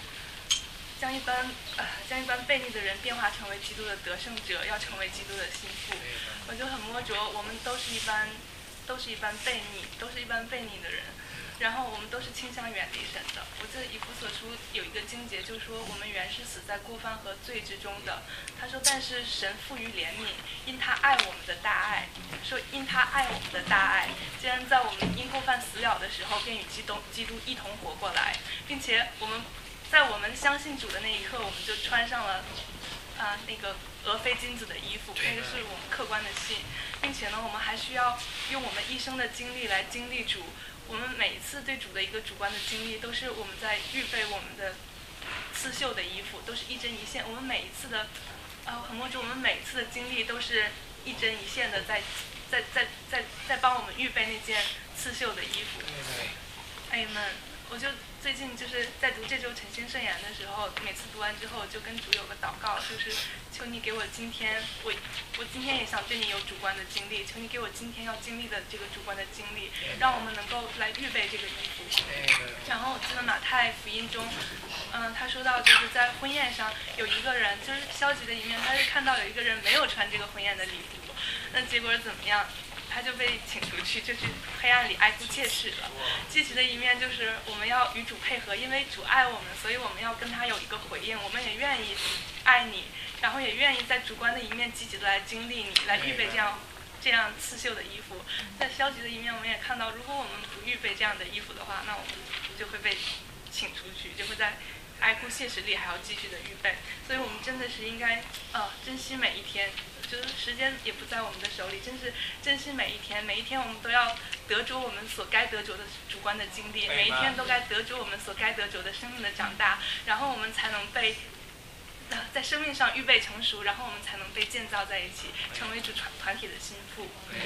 悖逆的人变化成为基督的得胜者，要成为基督的心腹。我就很摸着，我们都是一般悖逆的人。然后我们都是倾向远离神的。我记得以弗所书有一个经节，就说我们原是死在过犯和罪之中的。他说，但是神富于怜悯，因他爱我们的大爱。说因他爱我们的大爱，既然在我们因过犯死了的时候，便与基督一同活过来，并且在我们相信主的那一刻，我们就穿上了那个俄非金子的衣服，那个是我们客观的信，并且呢，我们还需要用我们一生的经历来经历主。我们每一次对主的一个主观的经历，都是我们在预备我们的刺绣的衣服，都是一针一线。我们每一次的，很摸着我们每一次的经历都是一针一线的在在帮我们预备那件刺绣的衣服。Amen。我就最近就是在读这周诚心圣言的时候，每次读完之后就跟主有个祷告，就是求你给我今天，我今天也想对你有主观的经历，求你给我今天要经历的这个主观的经历，让我们能够来预备这个衣服。然后我记得马太福音中，他说到就是在婚宴上有一个人，就是消极的一面，他是看到有一个人没有穿这个婚宴的礼服，那结果怎么样？他就被请出去，就去黑暗里哀哭切齿了。积极的一面就是我们要与主配合，因为主爱我们，所以我们要跟他有一个回应。我们也愿意爱你，然后也愿意在主观的一面积极的来经历你，来预备这样刺绣的衣服。在消极的一面，我们也看到，如果我们不预备这样的衣服的话，那我们就会被请出去，就会在哀哭切齿里还要继续的预备。所以我们真的是应该珍惜每一天。就是时间也不在我们的手里，真是珍惜每一天，每一天我们都要得着我们所该得着的主观的经历，每一天都该得着我们所该得着的生命的长大，然后我们才能被在生命上预备成熟，然后我们才能被建造在一起，成为主团体的心腹。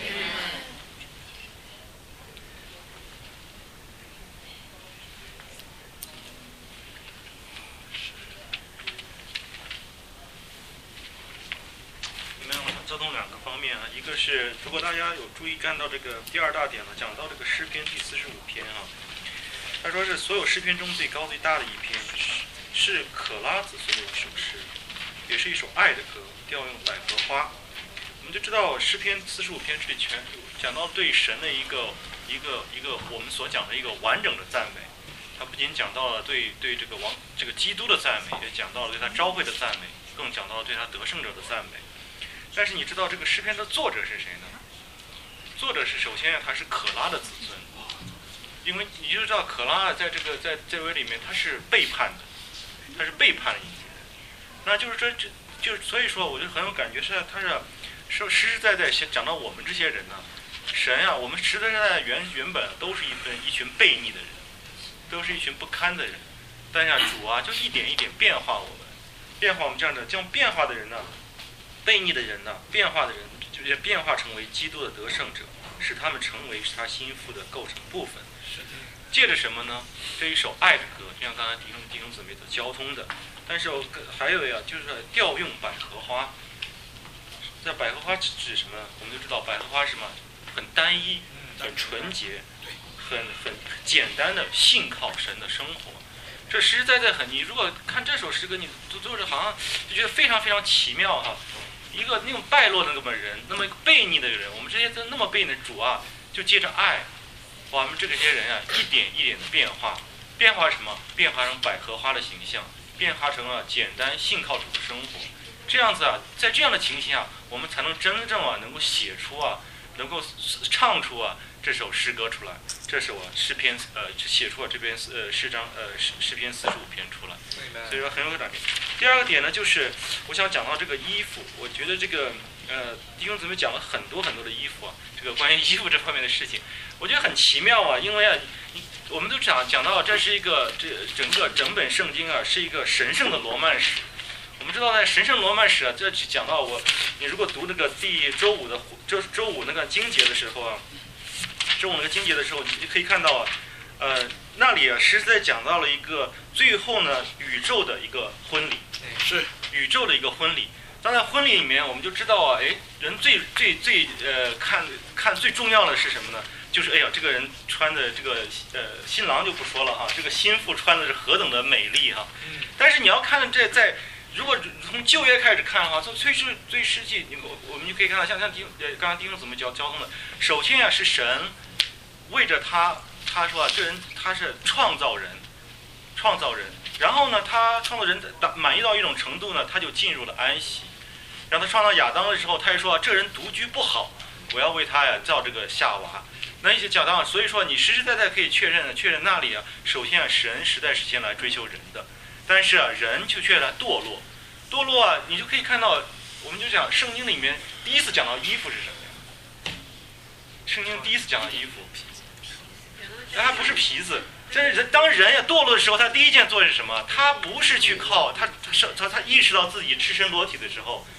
交通两个方面啊，一个是如果大家有注意看到这个第二大点呢，讲到这个诗篇第45篇啊，他说是所有诗篇中最高最大的一篇，是可拉子孙的一首诗，也是一首爱的歌，调用百合花。我们就知道诗篇45篇是全讲到对神的一个我们所讲的一个完整的赞美。他不仅讲到了对这个基督的赞美，也讲到了对他召会的赞美，更讲到了对他得胜者的赞美。但是你知道这个诗篇的作者是谁呢？作者是首先他是可拉的子孙，因为你就知道可拉在这位里面他是背叛的，他是背叛了以色列人。那就是说就所以说我就很有感觉他是实实在在讲到我们这些人呢，神啊，我们实实在在原本都是一群悖逆的人，都是一群不堪的人，但是主啊就一点一点变化我们这样的这样变化的人呢。悖逆的人呢，变化的人就是变化成为基督的得胜者，使他们成为他心腹的构成部分。借着什么呢？这一首爱的歌，就像刚才弟兄姊妹的交通的。但是还有呀，就是调用百合花。那百合花指什么呢？我们就知道百合花是什么？很单一、很纯洁、很简单的信靠神的生活。这实实在在你如果看这首诗歌，你都是好像就觉得非常非常奇妙哈。一个那种败落的那么人，那么悖逆的人，我们这些那么悖逆的主啊，就借着爱，我们这些人啊，一点一点的变化什么？变化成百合花的形象，变化成了简单信靠主的生活。这样子啊，在这样的情形下，我们才能真正能够写出能够唱出这首诗歌出来。这是我诗篇写出了这篇诗篇45篇出来，所以说很有感觉。第二个点呢，就是我想讲到这个衣服，我觉得这个弟兄姊妹讲了很多很多的衣服这个关于衣服这方面的事情，我觉得很奇妙因为我们都讲到这是一个整本圣经是一个神圣的罗曼史。我们知道在神圣罗曼史这讲到你如果读那个周五那个经节的时候周五那个经节的时候，你就可以看到那里实在讲到了一个最后呢宇宙的一个婚礼，是宇宙的一个婚礼。当然婚礼里面我们就知道人最看最重要的是什么呢？就是这个人穿的这个新郎就不说了这个新妇穿的是何等的美丽但是你要看如果从旧约开始看从最实际，我们就可以看到像刚刚弟兄怎么交通的。首先是神为着他说这人他是创造人，然后呢他创造人满意到一种程度呢，他就进入了安息。让他创造亚当的时候，他就说这人独居不好，我要为他造这个夏娃。那一些讲到，所以说你实实在在可以确认那里首先神时代时间来追求人的。但是人却来堕落你就可以看到，我们就讲圣经里面第一次讲到衣服是什么呀？圣经第一次讲到衣服，还不是皮子。当人堕落的时候，他第一件做的是什么？他不是去靠他意识到自己赤身裸体的时候，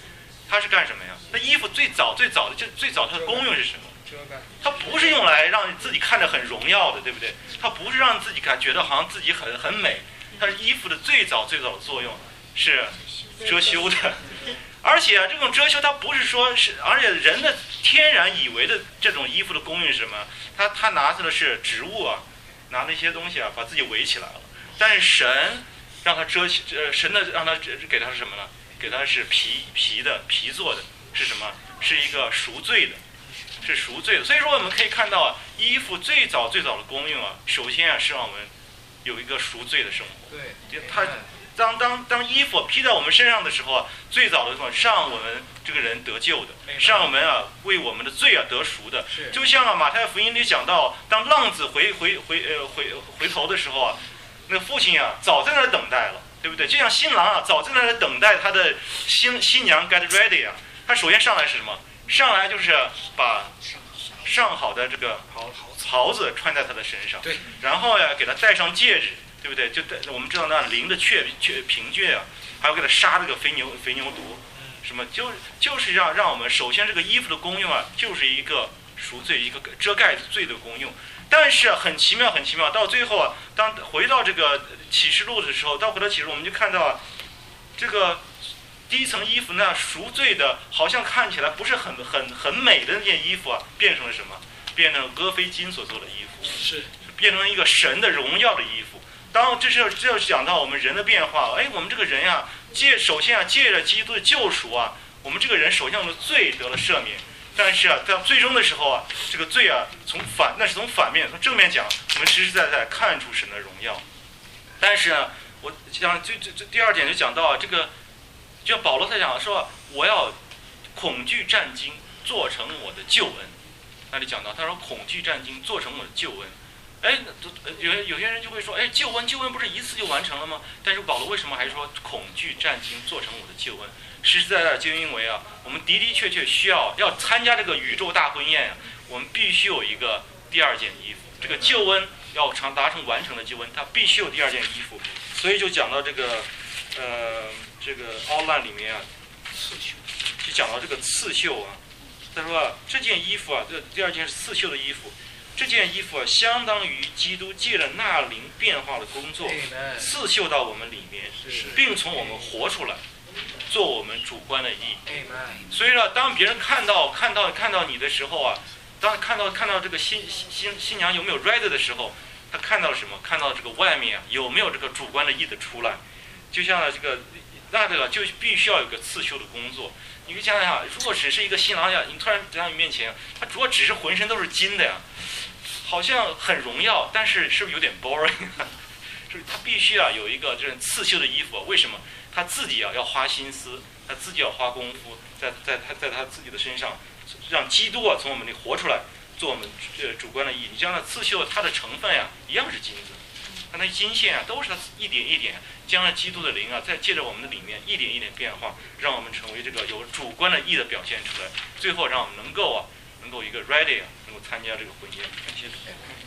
它是干什么呀？那衣服最早的它的功用是什么？它不是用来让自己看着很荣耀的，对不对？它不是让自己觉得好像自己很美。它衣服的最早的作用是遮羞的，而且这种遮羞它不是说是，而且人的天然以为的这种衣服的功用是什么？他拿的是植物啊，拿那些东西啊，把自己围起来了。但是神让他神的让他给他是什么呢？给他是皮做的，是什么？是一个赎罪的。是赎罪的，所以说我们可以看到啊，衣服最早的功用啊，首先啊是让我们有一个赎罪的生活。对，它当衣服披在我们身上的时候啊，最早的时候是让我们这个人得救的，是让我们啊为我们的罪啊得赎的。就像啊马太福音里讲到，当浪子回头的时候啊，那个父亲啊早在那儿等待了，对不对？就像新郎啊早在那儿等待他的新娘 get ready 啊，他首先上来是什么？上来就是把上好的这个袍子穿在他的身上，对，然后呀给他戴上戒指，对不对？就我们知道那灵的凭据啊，还要给他杀这个肥牛犊，什么就是让我们首先这个衣服的功用啊，就是一个赎罪、一个遮盖罪的功用。但是很奇妙，到最后啊，当回到这个启示录的时候，回到启示录我们就看到啊，这个。第一层衣服那赎罪的，好像看起来不是很美的那件衣服啊，变成了什么？变成了俄斐金所做的衣服，是变成了一个神的荣耀的衣服。这是讲到我们人的变化。我们这个人呀，首先啊，借着基督的救赎啊，我们这个人首先我们的罪得了赦免。但是啊，在最终的时候啊，这个罪啊，从反面，从正面讲，我们实实在在看出神的荣耀。但是呢，我讲这第二点就讲到啊，这个。就像保罗在讲说，我要恐惧战惊做成我的救恩。那里讲到，他说恐惧战惊做成我的救恩。有些人就会说，救恩不是一次就完成了吗？但是保罗为什么还说恐惧战惊做成我的救恩？实实在在就因为啊，我们的确需要参加这个宇宙大婚宴啊，我们必须有一个第二件衣服。这个救恩要达成完成的救恩，它必须有第二件衣服。所以就讲到这个outline 里面啊，就讲到这个刺绣啊。他说啊，这件衣服啊，这第二件是刺绣的衣服。这件衣服啊，相当于基督借着纳灵变化的工作，刺绣到我们里面，并从我们活出来，做我们主观的义。所以呢，当别人看到你的时候啊，当看到这个新娘有没有 ready 的时候，他看到了什么？看到这个外面啊有没有这个主观的义的出来？就像这个就必须要有个刺绣的工作。你可以想想，如果只是一个新郎呀，你突然在你面前，他如果只是浑身都是金的呀，好像很荣耀，但是是不是有点 boring？ 是他必须要有一个这种刺绣的衣服。为什么？他自己要花心思，他自己要花功夫，在他自己的身上，让基督啊从我们里活出来，做我们主观的义。你像那刺绣，它的成分呀一样是金子。它那金线啊，都是它一点一点将基督的灵啊，再借着我们的里面一点一点变化，让我们成为这个有主观的义的表现出来，最后让我们能够一个 ready 啊，能够参加这个婚宴。感谢主。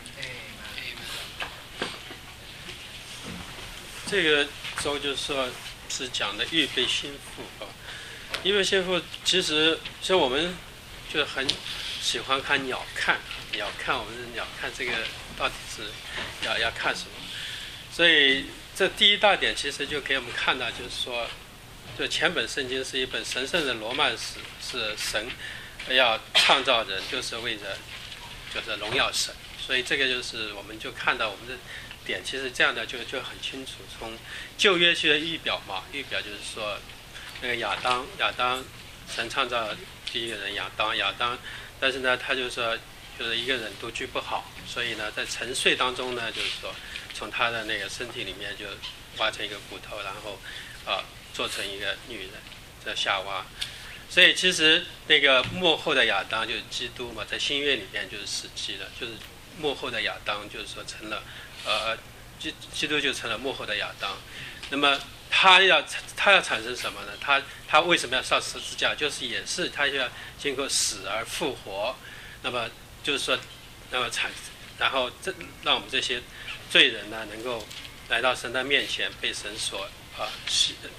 这个周就是说是讲的预备心腹啊，预备心腹其实像我们就很喜欢看鸟看，我们是鸟看这个到底是要看什么。所以这第一大点其实就给我们看到，就是说，就前本圣经是一本神圣的罗曼史，是神要创造人，就是为了就是荣耀神。所以这个就是我们就看到我们的点，其实这样的就很清楚。从旧约学的预表嘛，预表就是说那个亚当神创造第一个人亚当，但是呢他就说就是一个人独居不好，所以呢在沉睡当中呢，就是说从他的那个身体里面就挖成一个骨头，然后做成一个女人叫夏娃。所以其实那个末后的亚当就是基督嘛，在新约里面就是实际的，就是末后的亚当就是说成了基督就成了末后的亚当。那么他要产生什么呢？他为什么要上十字架？就是也是他要经过死而复活。那么就是说，然后让我们这些罪人呢，能够来到神的面前，被神所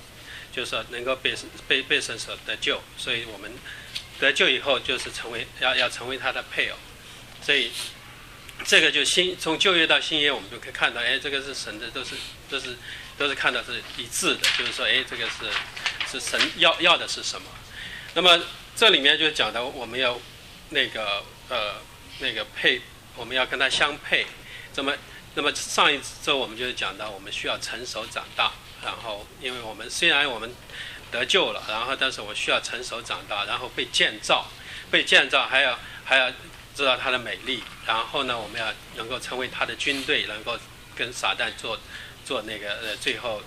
就是说能够被神所得救，所以我们得救以后就是要成为他的配偶，所以这个就从旧约到新约，我们就可以看到，这个是神的都是看到是一致的，就是说，这个是神要的是什么。那么这里面就讲到我们要那个配，我们要跟他相配。那么上一周我们就讲到我们需要成熟长大，然后因为我们虽然我们得救了，然后但是我需要成熟长大，然后被建造还要知道他的美丽，然后呢我们要能够成为他的军队，能够跟撒旦做那个最后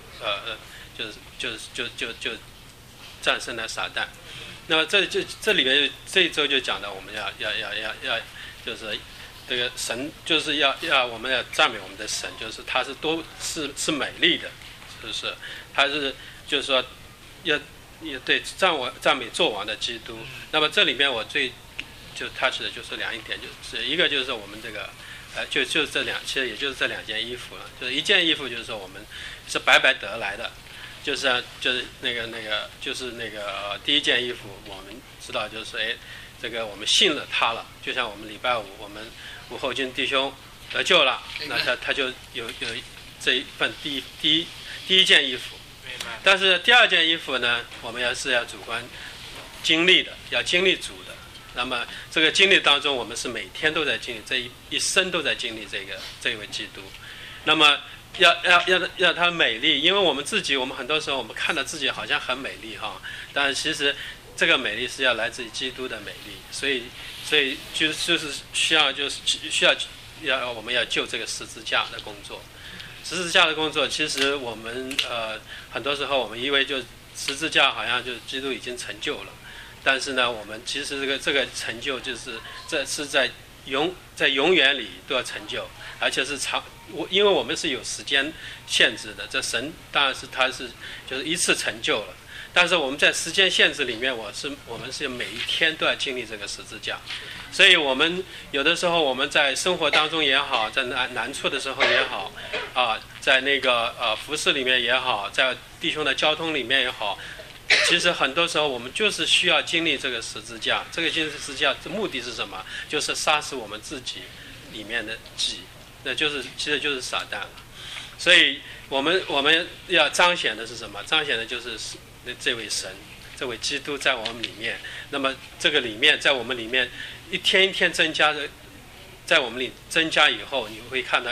就战胜了撒旦。那么这里面这一周就讲到我们要就是这个神就是要我们要赞美我们的神，就是他是美丽的，就是他是就是说要对赞美作王的基督。那么这里面我最就 touch 的就是两点，就是一个就是我们这个就其实也就是这两件衣服了，就是一件衣服就是说我们是白白得来的，就是那个就是那个第一件衣服我们知道就是这个我们信了他了，就像我们礼拜五我们吴后军弟兄得救了，那他就有这一份第一件衣服。但是第二件衣服呢，我们要主观经历的，要经历主的。那么这个经历当中，我们是每天都在经历，这一生都在经历这位基督。那么要他美丽，因为我们很多时候我们看到自己好像很美丽哈，但是其实这个美丽是要来自于基督的美丽，所以就是需要我们要救这个十字架的工作。十字架的工作，其实我们很多时候我们以为就十字架好像就基督已经成就了，但是呢，我们其实这个成就就是这是在永远里都要成就，而且是因为我们是有时间限制的，这神当然是他是就是一次成就了。但是我们在时间限制里面，我们是每一天都要经历这个十字架，所以我们有的时候我们在生活当中也好，在难处的时候也好，在那个服侍里面也好，在弟兄的交通里面也好，其实很多时候我们就是需要经历这个十字架。这个经历十字架的目的是什么？就是杀死我们自己里面的己，那其实就是撒旦了。所以我们要彰显的是什么？彰显的就是这位神，这位基督在我们里面。那么这个里面，在我们里面一天一天增加的，在我们里增加以后，你会看到，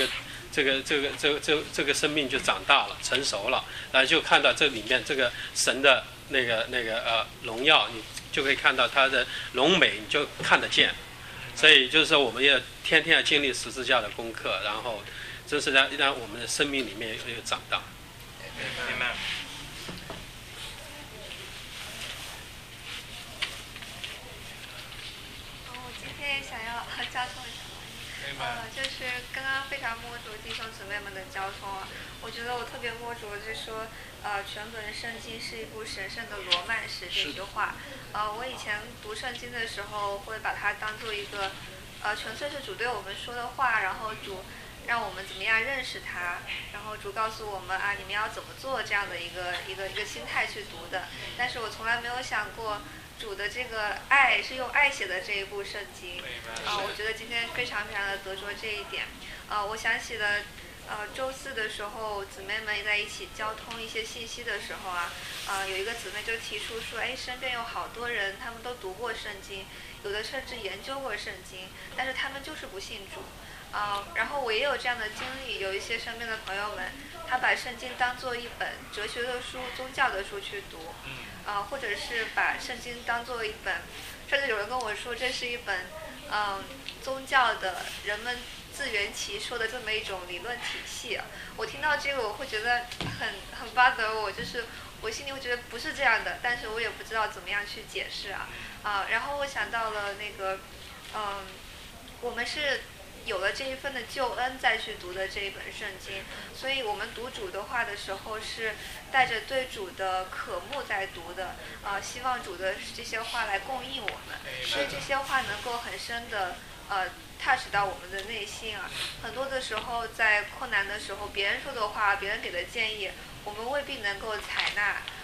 这个生命就长大了，成熟了，然后就看到这里面这个神的那个荣耀，你就可以看到它的荣美，你就看得见。所以就是说，我们要天天要经历十字架的功课，然后真是让我们的生命里面有长大。 明白。 想要交通一下，就是刚刚非常摸着弟兄姊妹们的交通啊，我觉得我特别摸着就是说，全本圣经是一部神圣的罗曼史这句话，我以前读圣经的时候会把它当做一个，纯粹是主对我们说的话，然后主让我们怎么样认识他，然后主告诉我们你们要怎么做这样的一个心态去读的，但是我从来没有想过。主的这个爱是用爱写的这一部圣经，我觉得今天非常非常的得着这一点。我想起了，周四的时候姊妹们在一起交通一些信息的时候有一个姊妹就提出说，身边有好多人他们都读过圣经，有的甚至研究过圣经，但是他们就是不信主。然后我也有这样的经历，有一些身边的朋友们，他把圣经当做一本哲学的书、宗教的书去读。或者是把圣经当做一本，甚至有人跟我说这是一本，宗教的人们自圆其说的这么一种理论体系。我听到这个我会觉得很bother我，就是我心里会觉得不是这样的，但是我也不知道怎么样去解释然后我想到了那个，我们是有了这一份的救恩再去读的这一本圣经，所以我们读主的话的时候是带着对主的渴慕在读的，希望主的这些话来供应我们，所以这些话能够很深的touch 到我们的内心很多的时候在困难的时候，别人说的话，别人给的建议，我们未必能够采纳，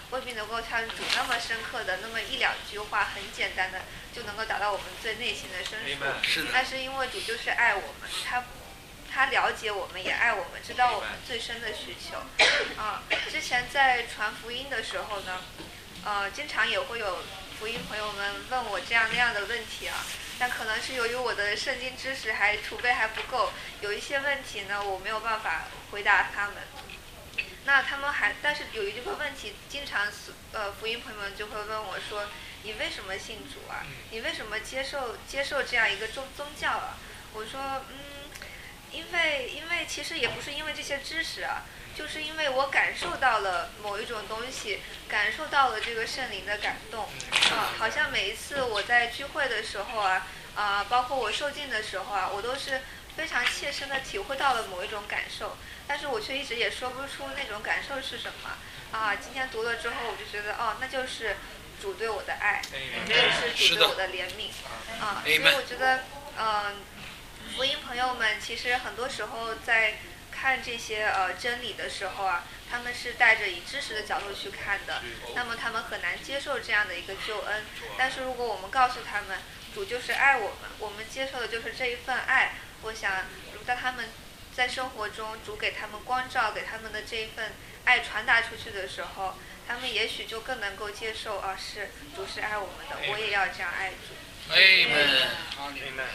未必能够像主那么深刻的那么一两句话，很简单的就能够达到我们最内心的深处。但是因为主就是爱我们，他了解我们，也爱我们，知道我们最深的需求。之前在传福音的时候呢，经常也会有福音朋友们问我这样那样的问题啊，但可能是由于我的圣经知识储备还不够，有一些问题呢我没有办法回答他们。那他们但是有一个问题，经常福音朋友们就会问我说，你为什么信主啊？你为什么接受这样一个宗教啊？我说因为其实也不是因为这些知识啊，就是因为我感受到了某一种东西，感受到了这个圣灵的感动好像每一次我在聚会的时候包括我受浸的时候我都是非常切身的体会到了某一种感受，但是我却一直也说不出那种感受是什么今天读了之后，我就觉得那就是主对我的爱，这就是主对我的怜悯所以我觉得福音朋友们其实很多时候在看这些真理的时候他们是带着以知识的角度去看的，那么他们很难接受这样的一个救恩。但是如果我们告诉他们主就是爱我们，我们接受的就是这一份爱，我想如当他们在生活中主给他们光照，给他们的这一份爱传达出去的时候，他们也许就更能够接受是主是爱我们的，我也要这样爱主。 Amen。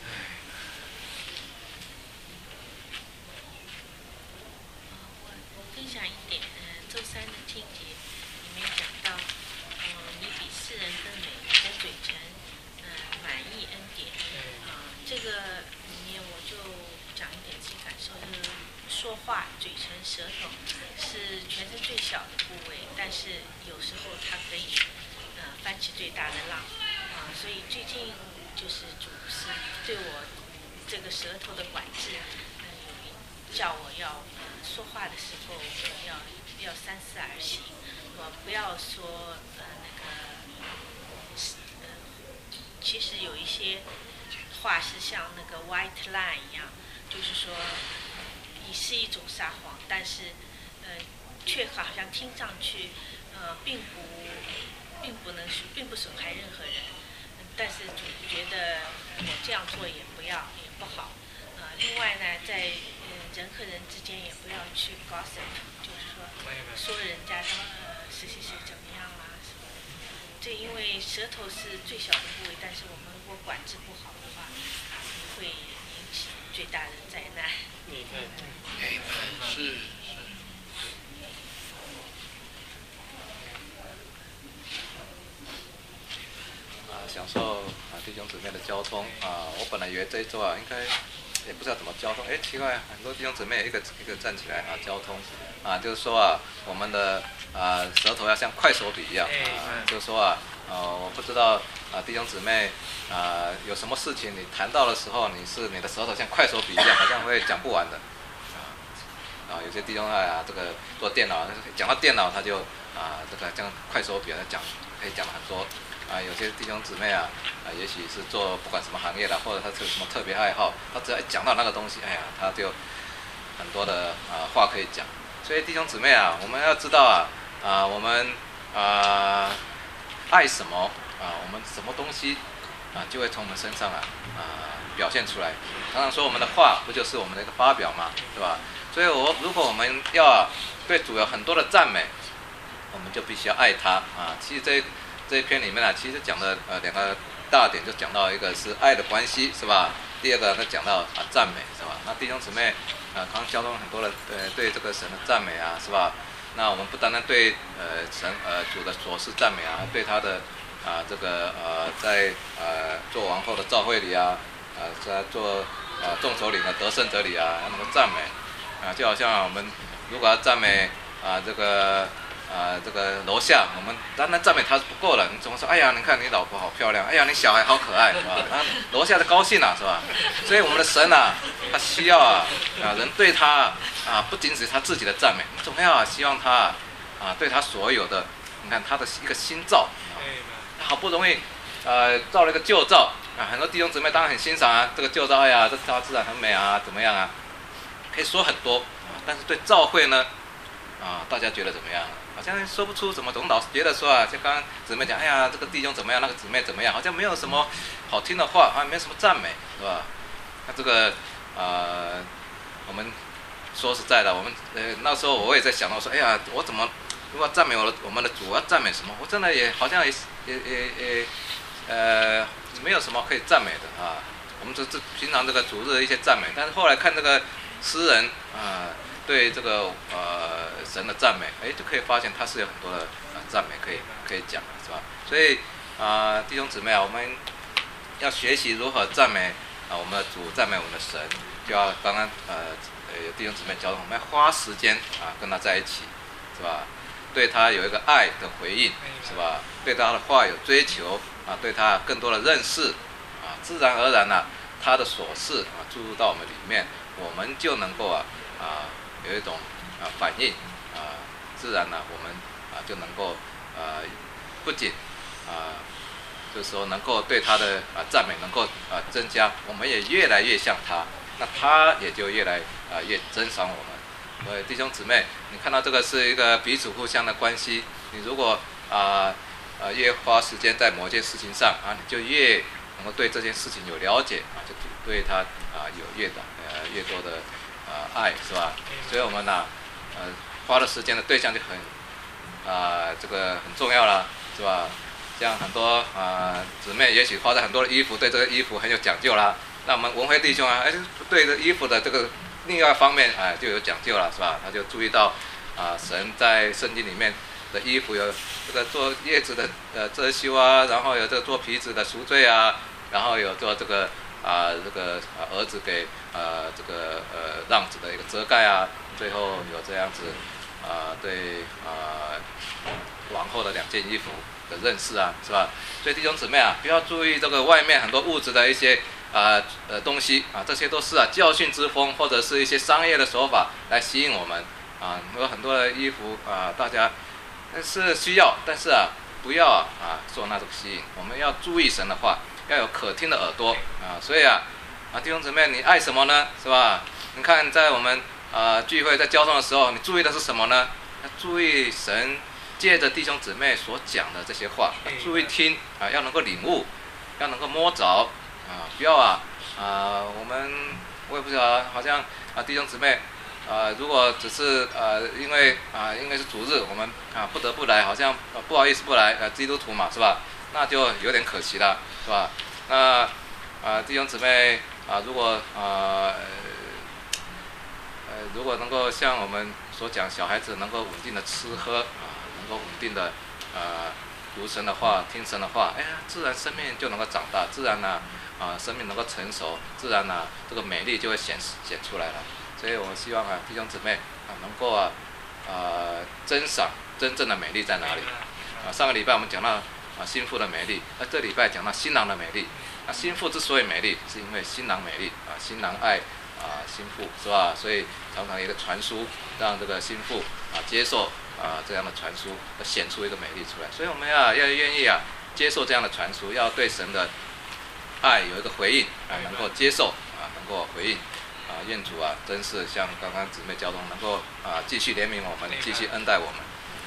分享一点，周三的经节里面讲到，你比世人更美，你的嘴唇，满意恩典。这个里面我就讲一点自己感受，就是说话，嘴唇、舌头是全身最小的部位，但是有时候它可以翻起最大的浪。所以最近就是主是对我这个舌头的管制，叫我要说话的时候要三思而行，不要说其实有一些话是像那个 white lie 一样，就是说也是一种撒谎，但是却好像听上去并不损害任何人，但是主觉得我这样做也不好。另外呢，在人和人之间也不要去 gossip， 就是说人家谁怎么样什么的。这因为舌头是最小的部位，但是我们如果管制不好的话，会引起最大的灾难。 是。 享受弟兄姊妹的交通我本来以为这一周应该也不知道怎么交通，奇怪，很多弟兄姊妹一个站起来交通就是说我们的舌头要像快手笔一样就是说我不知道弟兄姊妹有什么事情你谈到的时候，你的舌头像快手笔一样，好像会讲不完的有些弟兄这个做电脑，讲到电脑他就这个像快手笔可以讲很多。有些弟兄姊妹也许是做不管什么行业的，或者他是什么特别爱好，他只要一讲到那个东西，他就很多的话可以讲。所以弟兄姊妹我们要知道我们爱什么我们什么东西就会从我们身上表现出来。常常说我们的话不就是我们的一个发表嘛，对吧？所以如果我们要对主有很多的赞美，我们就必须要爱他其实这一篇里面其实讲的两个大点，就讲到一个是爱的关系，是吧？第二个他讲到赞美，是吧？那弟兄姊妹刚刚交通很多的对这个神的赞美是吧？那我们不单单对神主的所事赞美对他的这个在做王后的召会里在做众首领的得胜者里要能够赞美就好像我们如果要赞美这个楼下，我们单单赞美他是不够了，你总说哎呀，你看你老婆好漂亮，哎呀你小孩好可爱，是吧？楼下的高兴是吧？所以我们的神他需要人对他不仅只是他自己的赞美，你总要希望他对他所有的，你看他的一个新造好不容易造了一个旧造很多弟兄姊妹当然很欣赏这个旧造，哎呀这大自然很美怎么样可以说很多但是对教会呢大家觉得怎么样？好像说不出什么，总老觉得说就刚刚姊妹讲，哎呀，这个弟兄怎么样，那个姊妹怎么样，好像没有什么好听的话没有什么赞美，是吧？那这个我们说实在的，我们那时候我也在想到说，哎呀，我怎么如果赞美我们的主，我要赞美什么？我真的也好像也没有什么可以赞美的啊。我们这平常这个主日的一些赞美，但是后来看这个诗人对这个神的赞美，就可以发现他是有很多的赞美可以讲的，是吧？所以弟兄姊妹我们要学习如何赞美我们的主，赞美我们的神，就要刚刚有弟兄姊妹教我们要花时间跟他在一起，是吧？对他有一个爱的回应，是吧？对他的话有追求对他更多的认识自然而然他的琐事注入到我们里面，我们就能够有一种反应自然我们就能够不仅就是说能够对他的赞美能够增加，我们也越来越像他，那他也就越来越珍赏我们。所以弟兄姊妹，你看到这个是一个彼此互相的关系，你如果越花时间在某件事情上你就越能够对这件事情有了解就对他有越多的爱，是吧？所以我们花的时间的对象就很这个很重要了，是吧？像很多姊妹也许花在很多的衣服，对这个衣服很有讲究啦。那我们文辉弟兄对这衣服的这个另外一方面就有讲究了，是吧？他就注意到神在圣经里面的衣服有这个做叶子的遮羞然后有这个做皮子的赎罪然后有做这个这个儿子给这个让子的一个遮盖最后有这样子对王后的2件衣服的认识是吧？所以弟兄姊妹不要注意这个外面很多物质的一些东西这些都是教训之风或者是一些商业的手法来吸引我们有很多的衣服大家是需要，但是不要受那种吸引。我们要注意神的话，要有可听的耳朵所以弟兄姊妹，你爱什么呢？是吧？你看在我们聚会在交通的时候，你注意的是什么呢？要注意神借着弟兄姊妹所讲的这些话，要注意听要能够领悟，要能够摸着不要我也不知道好像弟兄姊妹如果只是因为是主日，我们不得不来，好像不好意思不来基督徒嘛，是吧？那就有点可惜了，是吧？那弟兄姊妹如果能够像我们所讲，小孩子能够稳定的吃喝能够稳定的读神的话，听神的话，自然生命就能够长大，自然生命能够成熟，自然这个美丽就会显出来了。所以我希望弟兄姊妹能够珍赏真正的美丽在哪里上个礼拜我们讲到新妇的美丽，这礼拜讲到新郎的美丽新妇之所以美丽，是因为新郎美丽新郎爱新妇，是吧？所以常常有一个传输，让这个新妇接受这样的传输，显出一个美丽出来。所以我们要愿意接受这样的传输，要对神的爱有一个回应能够接受能够回应愿主真是像刚刚姊妹交通，能够继续怜悯我们，继续恩待我们。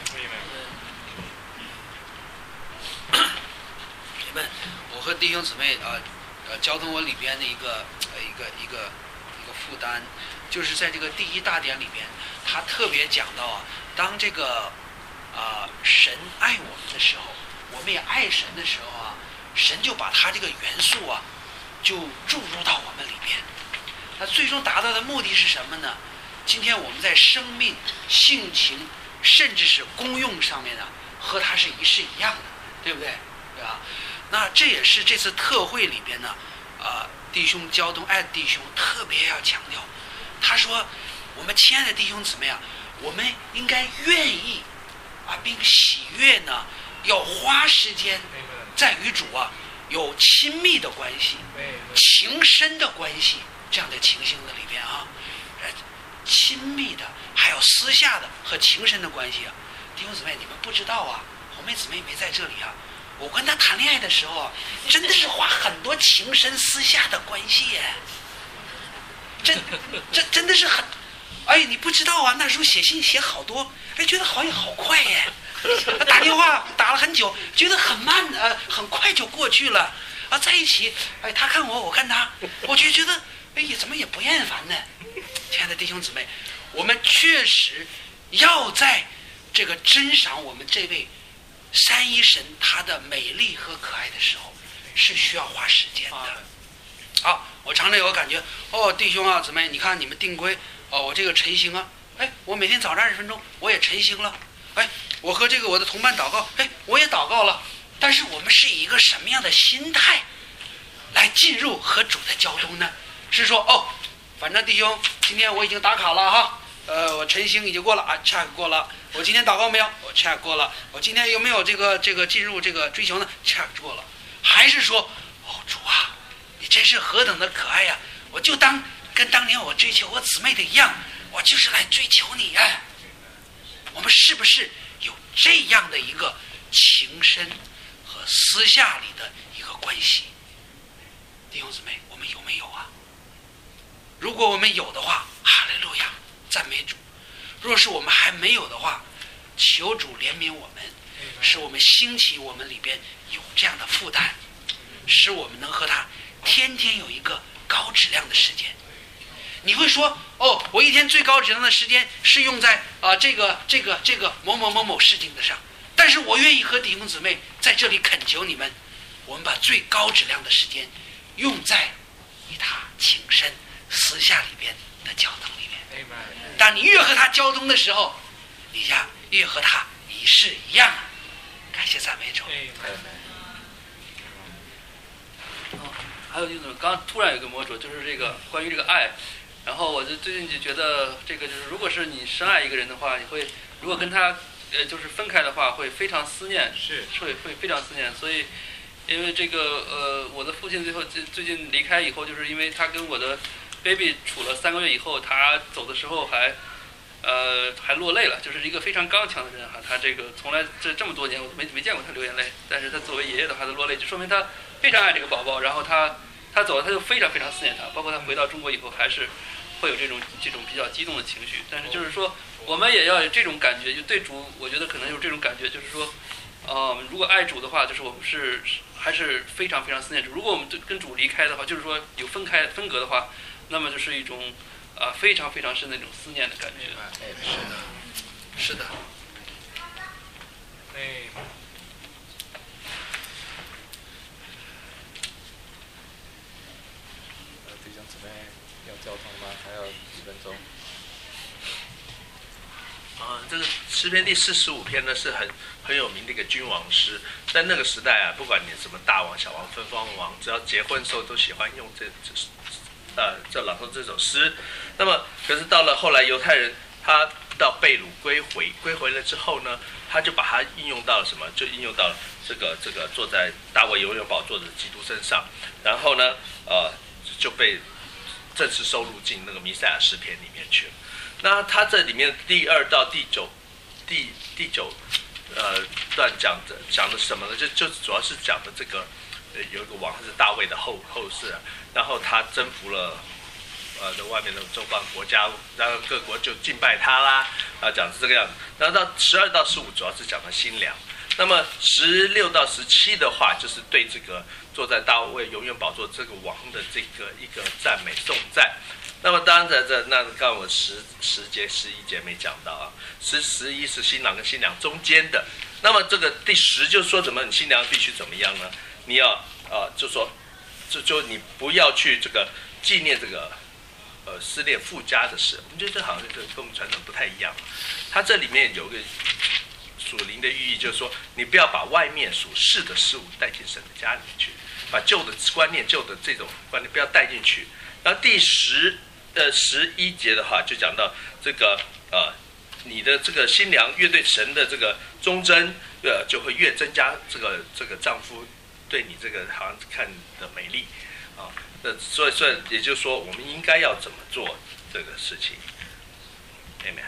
我和弟兄姊妹交通我里边的一个负担，就是在这个第1大点里边，他特别讲到当这个神爱我们的时候，我们也爱神的时候神就把他这个元素就注入到我们里边。那最终达到的目的是什么呢？今天我们在生命、性情，甚至是功用上面和他是一样的，对不对？对吧？那这也是这次特会里边呢，弟兄交通爱的弟兄特别要强调。他说，我们亲爱的弟兄姊妹我们应该愿意并喜悦呢，要花时间在与主有亲密的关系、情深的关系这样的情形的里边亲密的还有私下的和情深的关系弟兄姊妹，你们不知道红妹姊妹没在这里我跟他谈恋爱的时候真的是花很多情深私下的关系耶，这真的是哎，你不知道啊，那时候写信写好多，哎，觉得好像好快耶。打电话打了很久，觉得很慢，很快就过去了。啊，在一起，哎，他看我，我看他，我就觉得，哎呀，怎么也不厌烦呢？亲爱的弟兄姊妹，我们确实要在这个珍赏我们这位三一神他的美丽和可爱的时候，是需要花时间的。好，我常常有感觉，弟兄啊，姊妹，你看你们定规，我这个晨星啊，哎，我每天早上20分钟，我也晨星了，哎，我和这个我的同伴祷告，哎，我也祷告了。但是我们是以一个什么样的心态来进入和主的交通呢？是说，反正弟兄，今天我已经打卡了哈，我晨星已经过了啊 ，check 过了。我今天祷告没有？我 check 过了。我今天有没有这个进入这个追求呢 ？check 过了。还是说，主啊，你真是何等的可爱呀！我就跟当年我追求我姊妹的一样，我就是来追求你啊。我们是不是有这样的一个情深和私下里的一个关系？弟兄姊妹，我们有没有啊？如果我们有的话，哈利路亚，赞美主。若是我们还没有的话，求主怜悯我们，使我们兴起我们里边有这样的负担，使我们能和他天天有一个高质量的时间。你会说，我一天最高质量的时间是用在这个某某某某事情的上，但是我愿意和弟兄姊妹在这里恳求你们，我们把最高质量的时间用在与他情深私下里边的交通里面。当你越和他交通的时候，你呀越和他一式一样。感谢赞美主。 还有就是刚突然有个魔主，就是这个关于这个爱，然后我就最近就觉得这个就是，如果是你深爱一个人的话，你会如果跟他就是分开的话，会非常思念，会非常思念。所以因为这个我的父亲最近离开以后，就是因为他跟我的 baby 处了3个月以后，他走的时候还落泪了，就是一个非常刚强的人哈。他这个从来这么多年我都没见过他流眼泪，但是他作为爷爷的话，他落泪，就说明他非常爱这个宝宝。然后他走了，他就非常非常思念他，包括他回到中国以后，还是会有这种比较激动的情绪。但是就是说，我们也要有这种感觉，就对主，我觉得可能有这种感觉，就是说，如果爱主的话，就是我们还是非常非常思念主。如果我们跟主离开的话，就是说有分隔的话，那么就是一种非常非常深的那种思念的感觉。 是的。 弟兄姊妹要交通吗？还有几分钟。 这个诗篇第45篇呢是很有名的一个君王诗，在那个时代啊，不管你什么大王、小王、分封王，只要结婚的时候都喜欢用这朗诵这首诗。那么，可是到了后来，犹太人他到被掳归回了之后呢，他就把它应用到了什么？就应用到了这个坐在大卫永远宝座的基督身上，然后呢，就被正式收录进那个弥赛亚诗篇里面去了。那他这里面第2到第9段讲的什么呢？就主要是讲的这个有一个王，他是大卫的后世，然后他征服了在外面的周邦国家，然后各国就敬拜他啦，讲是这个样子。然后到12到15主要是讲的新娘。那么16到17的话，就是对这个坐在大卫永远宝座这个王的这个一个赞美颂赞。那么当然在那刚刚我10节11节没讲到啊，11是新郎跟新娘中间的。那么这个第10就是说怎么你新娘必须怎么样呢？你要就说就你不要去这个纪念这个思念附加的事。我们觉得这好像跟我们传统不太一样。它这里面有个属灵的寓意，就是说你不要把外面属世的事物带进神的家里面去，把旧的观念、旧的这种观念不要带进去。然后第11节的话，就讲到这个你的这个新娘越对神的这个忠贞，就会越增加这个丈夫对你这个好像看的美丽啊。所以也就是说，我们应该要怎么做这个事情 ？Amen。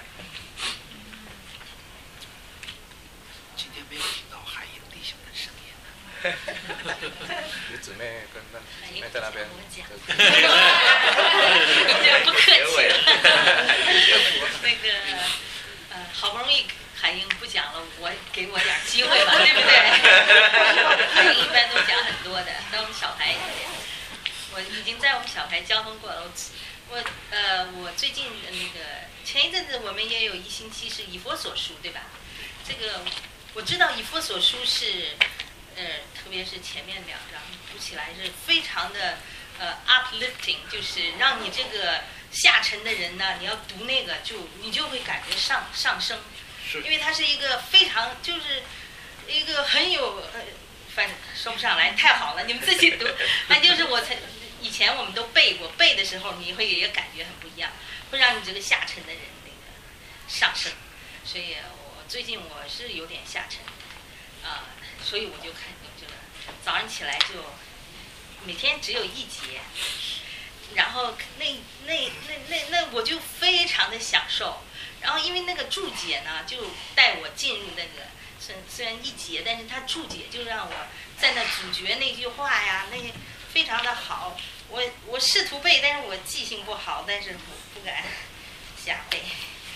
今天没有听到海英弟兄的声音。 有姊妹跟妹在那边。 不客气。 那个好不容易海英不讲了，给我点机会吧，对不对？海英一般都讲很多的，在我们小排，我已经在我们小排交通过了。我最近前一阵子我们也有1星期是以弗所书，对吧？这个我知道以弗所书是特别是前面2章读起来是非常的uplifting， 就是让你这个下沉的人呢，你要读那个你就会感觉上升，因为它是一个非常就是一个很有反正说不上来，太好了，你们自己读。那就是以前我们都背过，背的时候你会也感觉很不一样，会让你这个下沉的人那个上升。所以最近我是有点下沉所以我就看这个早上起来就每天只有1节，然后那我就非常的享受。然后因为那个注解呢，就带我进入那个虽然1节，但是他注解就让我在那主角那句话呀，那非常的好。我试图背，但是我记性不好，但是我不敢瞎背。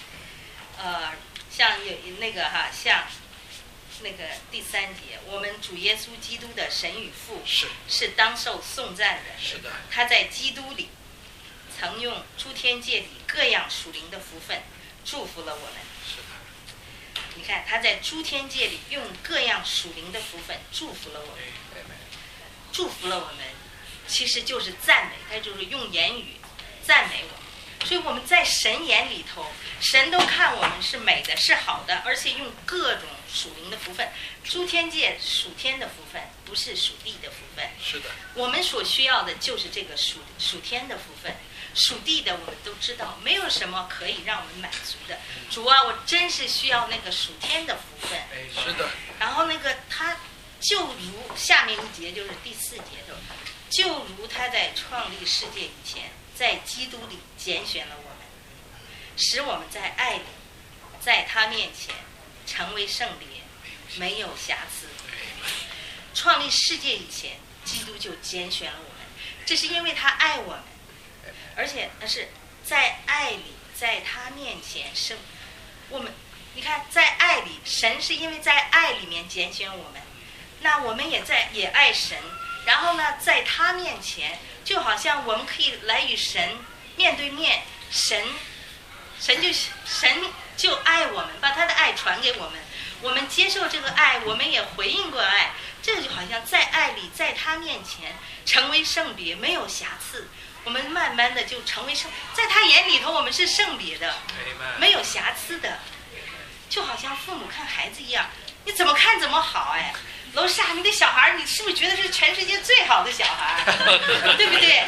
像有像那个第3节，我们主耶稣基督的神与父是当受颂赞的。 是的。 他在基督里曾用诸天界里各样属灵的福分祝福了我们。 是的。 你看他在诸天界里用各样属灵的福分祝福了我们。祝福了我们，其实就是赞美，他就是用言语赞美我们。所以我们在神眼里头，神都看我们是美的，是好的，而且用各种属灵的福分。诸天界属天的福分，不是属地的福分。 是的。 我们所需要的就是这个属天的福分，属地的我们都知道，没有什么可以让我们满足的。主啊，我真是需要那个属天的福分。 是的。 然后他就如下面1节就是第4节的，就如他在创立世界以前，在基督里拣选了我们，使我们在爱里，在他面前成为圣洁，没有瑕疵。创立世界以前，基督就拣选了我们，这是因为他爱我们，而且那是在爱里，在他面前我们你看在爱里，神是因为在爱里面拣选我们，那我们也爱神，然后呢，在他面前，就好像我们可以来与神面对面，神就爱我们，把他的爱传给我们，我们接受这个爱，我们也回应过爱，这就好像在爱里，在他面前成为圣别，没有瑕疵。我们慢慢的就成为在他眼里头，我们是圣别的，没有瑕疵的，就好像父母看孩子一样，你怎么看怎么好哎。楼下你的小孩，你是不是觉得是全世界最好的小孩？对不对？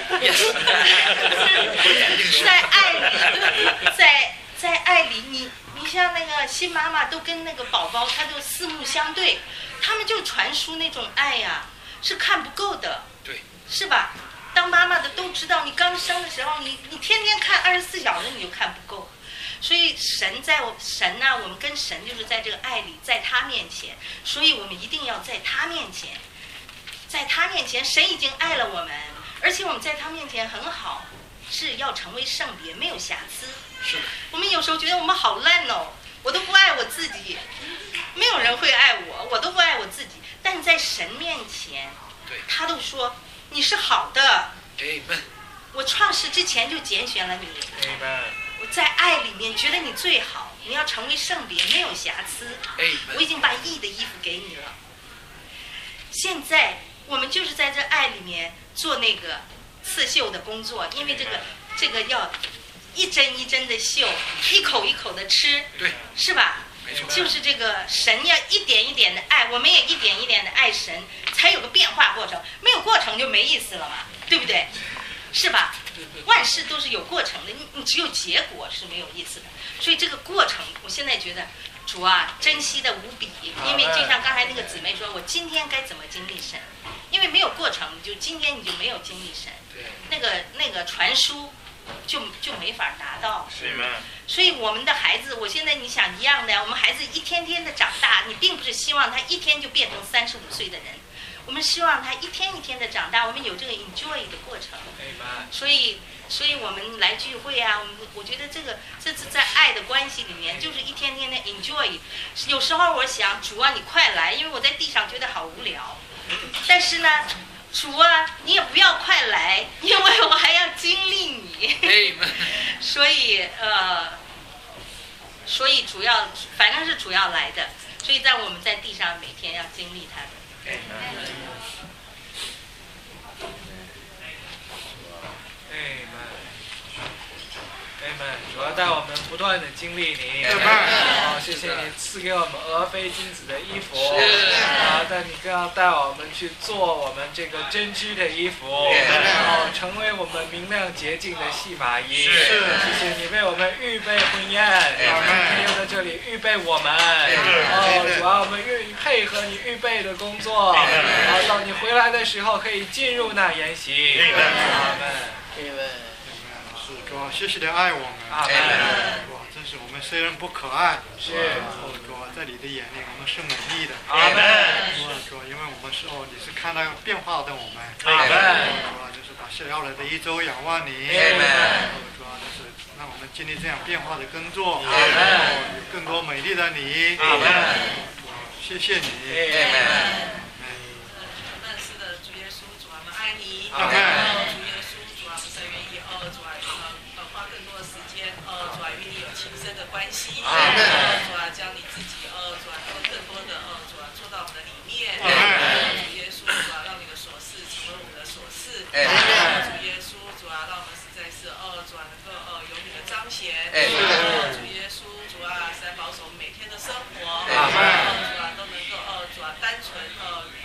在爱里，在爱里，你像那个新妈妈都跟那个宝宝，他都四目相对，他们就传输那种爱呀，是看不够的， 对， 是吧？当妈妈的都知道，你刚生的时候，你天天看24小时，你就看不够。所以神呢，我们跟神就是在这个爱里，在他面前，所以我们一定要在他面前，在他面前，神已经爱了我们，而且我们在他面前很好，是要成为圣别，没有瑕疵。 是。 我们有时候觉得我们好烂哦，我都不爱我自己，没有人会爱我，我都不爱我自己，但是在神面前，他都说你是好的。我创世之前就拣选了你。我在爱里面觉得你最好，你要成为圣别，没有瑕疵。我已经把义的衣服给你了。现在我们就是在这爱里面做那个刺绣的工作，因为这个要一针一针的绣，一口一口的吃， 对， 是吧？就是这个神要一点一点的爱，我们也一点一点的爱神，才有个变化过程。没有过程就没意思了嘛，对不对？是吧？万事都是有过程的，你只有结果是没有意思的。所以这个过程，我现在觉得主啊，珍惜的无比。因为就像刚才那个姊妹说，我今天该怎么经历神？因为没有过程，今天你就没有经历神。那个传输就没法达到。 是吗？ 所以我们的孩子，我现在你想一样的，我们孩子一天天的长大，你并不是希望他一天就变成35岁的人。 我们希望他一天一天的长大，我们有这个 enjoy 的过程。所以我们来聚会啊，我觉得这是在爱的关系里面，就是一天天的 enjoy。有时候我想，主啊，你快来，因为我在地上觉得好无聊。但是呢，主啊，你也不要快来，因为我还要经历你。所以主要反正是主要来的，所以在我们在地上每天要经历他的。 主要带我们不断的经历你，谢谢你赐给我们俄非金子的衣服，但你更要带我们去做我们这个针织的衣服，成为我们明亮洁净的细麻衣。谢谢你为我们预备婚宴，你又在这里预备我们，主要我们愿意配合你预备的工作，到你回来的时候可以进入那筵席。阿门。 主啊，谢谢你爱我们。主啊，真是我们虽然不可爱，主啊，在你的眼里我们是美丽的。主啊，因为我们是你是看到变化的我们。主啊，就是把下来的一周仰望你。主啊，就是让我们经历这样变化的工作，有更多美丽的你。谢谢你。 认识的主耶稣，主啊，我们爱你。主耶稣，主啊，我们愿意主啊。花更多的时间，主啊，与你有亲身的关系，主啊，将你自己，主啊，更多的，主啊，做到我们的里面，主耶稣，主啊，让你的所事成为我们的所事，主耶稣，主啊，让我们实在是，主啊，能够有你的彰显，主耶稣，主啊，实在保守我们每天的生活，主啊，都能够，主啊，单纯，